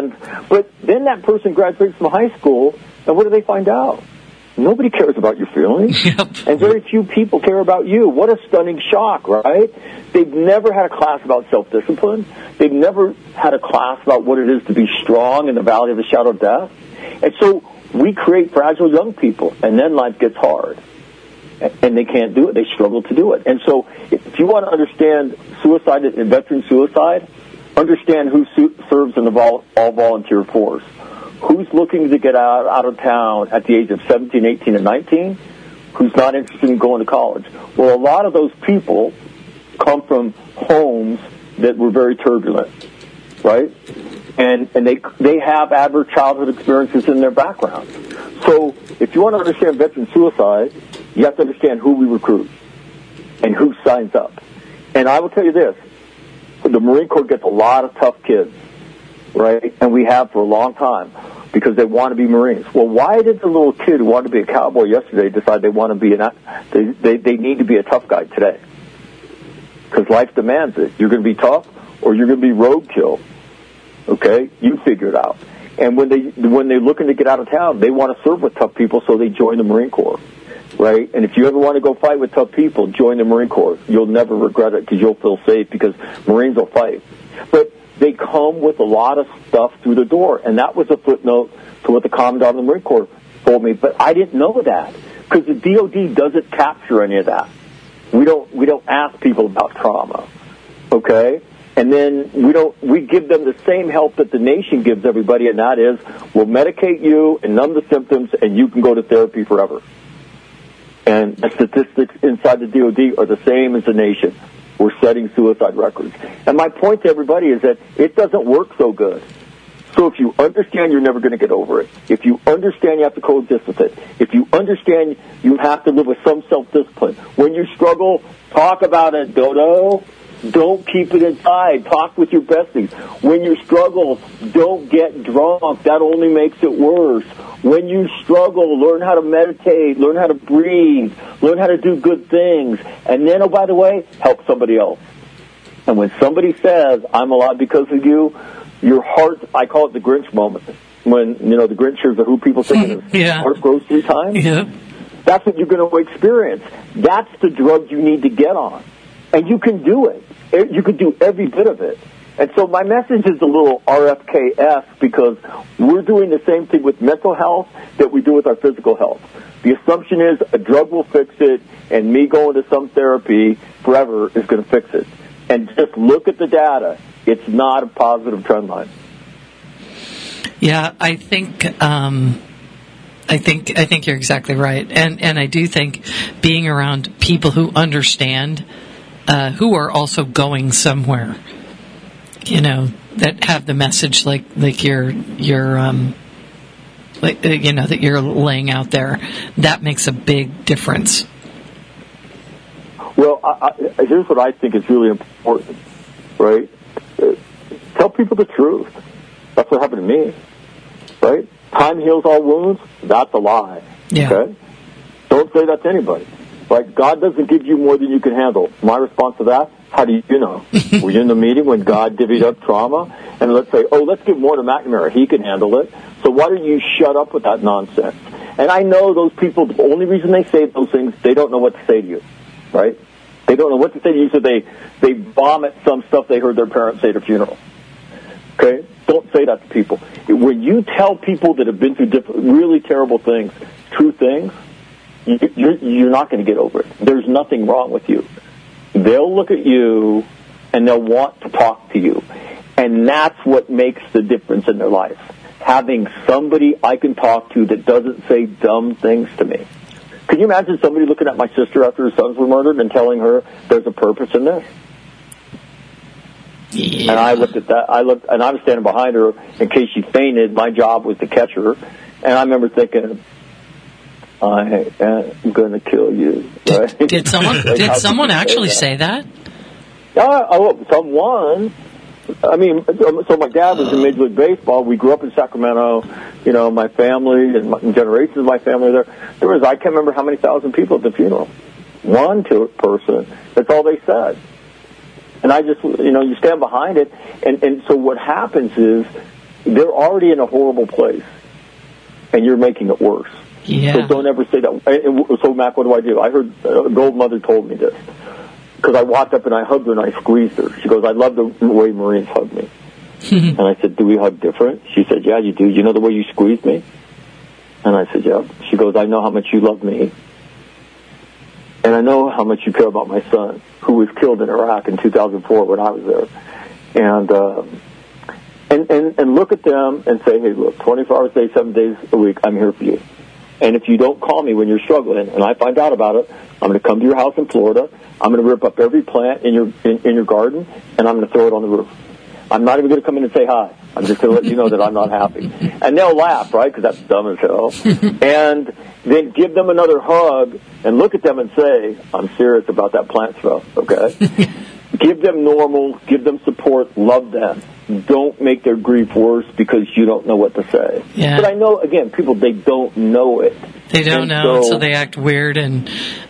But then that person graduates from high school, and what do they find out? Nobody cares about your feelings. Yep. And very few people care about you. What a stunning shock, right? They've never had a class about self-discipline. They've never had a class about what it is to be strong in the valley of the shadow of death. And so we create fragile young people, and then life gets hard. And they can't do it. They struggle to do it. And so if you want to understand suicide and veteran suicide, understand who serves in the all-volunteer force. Who's looking to get out of town at the age of 17, 18, and 19? Who's not interested in going to college? Well, a lot of those people come from homes that were very turbulent, right? And they have adverse childhood experiences in their background. So if you want to understand veteran suicide, you have to understand who we recruit and who signs up. And I will tell you this, the Marine Corps gets a lot of tough kids, right? And we have for a long time because they want to be Marines. Well, why did the little kid who wanted to be a cowboy yesterday decide they want to be they need to be a tough guy today? Because life demands it. You're going to be tough or you're going to be roadkill. Okay? You figure it out. And when they're looking to get out of town, they want to serve with tough people, so they join the Marine Corps. Right? And if you ever want to go fight with tough people, join the Marine Corps. You'll never regret it because you'll feel safe because Marines will fight. But they come with a lot of stuff through the door. And that was a footnote to what the Commandant of the Marine Corps told me. But I didn't know that because the DOD doesn't capture any of that. We don't ask people about trauma. Okay? And then we give them the same help that the nation gives everybody, and that is we'll medicate you and numb the symptoms and you can go to therapy forever. And the statistics inside the DOD are the same as the nation. We're setting suicide records. And my point to everybody is that it doesn't work so good. So if you understand you're never going to get over it, if you understand you have to coexist with it, if you understand you have to live with some self-discipline, when you struggle, talk about it, Dodo. Don't keep it inside. Talk with your besties. When you struggle, don't get drunk. That only makes it worse. When you struggle, learn how to meditate, learn how to breathe, learn how to do good things. And then, oh, by the way, help somebody else. And when somebody says, I'm alive because of you, your heart, I call it the Grinch moment. When, the Grinch hears the Who people singing, yeah. heart grows 3 times. Yeah. That's what you're going to experience. That's the drug you need to get on. And you can do it. You can do every bit of it. And so my message is a little RFK-esque because we're doing the same thing with mental health that we do with our physical health. The assumption is a drug will fix it, and me going to some therapy forever is going to fix it. And just look at the data. It's not a positive trend line. Yeah, I think you're exactly right, and I do think being around people who understand, who are also going somewhere, that have the message like you're that you're laying out there, that makes a big difference. Well, here's what I think is really important, right? Tell people the truth. That's what happened to me, right? Time heals all wounds. That's a lie. Yeah. Okay? Don't say that to anybody. Right? God doesn't give you more than you can handle. My response to that, how do you know? Were you in the meeting when God divvied up trauma? And let's say, let's give more to McNamara. He can handle it. So why don't you shut up with that nonsense? And I know those people, the only reason they say those things, they don't know what to say to you. Right? They don't know what to say to you, so they vomit some stuff they heard their parents say at a funeral. Okay? Don't say that to people. When you tell people that have been through really terrible things, true things, you're not going to get over it. There's nothing wrong with you. They'll look at you, and they'll want to talk to you. And that's what makes the difference in their life. Having somebody I can talk to that doesn't say dumb things to me. Can you imagine somebody looking at my sister after her sons were murdered and telling her there's a purpose in this? Yeah. And I looked at that. And I was standing behind her in case she fainted. My job was to catch her. And I remember thinking, I am going to kill you. Right? Did someone actually say that? Someone. I mean, so my dad was in Major League Baseball. We grew up in Sacramento. My family and generations of my family there. I can't remember how many thousand people at the funeral. One person. That's all they said. And I just, you stand behind it. And so what happens is they're already in a horrible place, and you're making it worse. Yeah. So don't ever say that. So, Mac, what do? I heard Gold Mother told me this. Because I walked up and I hugged her and I squeezed her. She goes, I love the way Marines hug me. And I said, do we hug different? She said, yeah, you do. You know the way you squeeze me? And I said, yeah. She goes, I know how much you love me. And I know how much you care about my son, who was killed in Iraq in 2004 when I was there. And look at them and say, hey, look, 24 hours a day, 7 days a week, I'm here for you. And if you don't call me when you're struggling, and I find out about it, I'm going to come to your house in Florida. I'm going to rip up every plant in your garden, and I'm going to throw it on the roof. I'm not even going to come in and say hi. I'm just going to let you know that I'm not happy. And they'll laugh, right, because that's dumb as hell. And then give them another hug and look at them and say, I'm serious about that plant stuff, okay? Give them normal, give them support, love them. Don't make their grief worse because you don't know what to say. Yeah. But I know, again, people, they don't know it. They don't know, so they act weird. And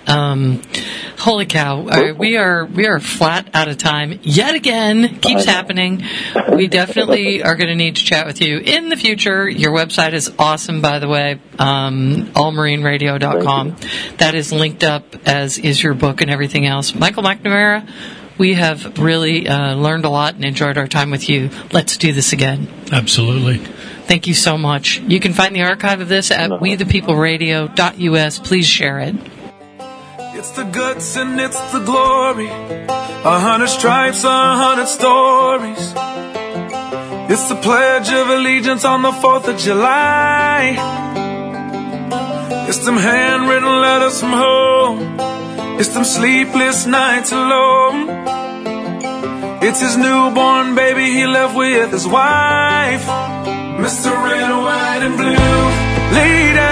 holy cow, we are flat out of time yet again. Keeps happening. We definitely are going to need to chat with you in the future. Your website is awesome, by the way, allmarineradio.com. That is linked up, as is your book and everything else. Michael McNamara, we have really learned a lot and enjoyed our time with you. Let's do this again. Absolutely. Thank you so much. You can find the archive of this at wethepeopleradio.us. Please share it. It's the guts and it's the glory. 100 stripes, 100 stories. It's the Pledge of Allegiance on the 4th of July. It's them handwritten letters from home. It's them sleepless nights alone. It's his newborn baby he left with his wife. Mr. Red, White, and Blue laid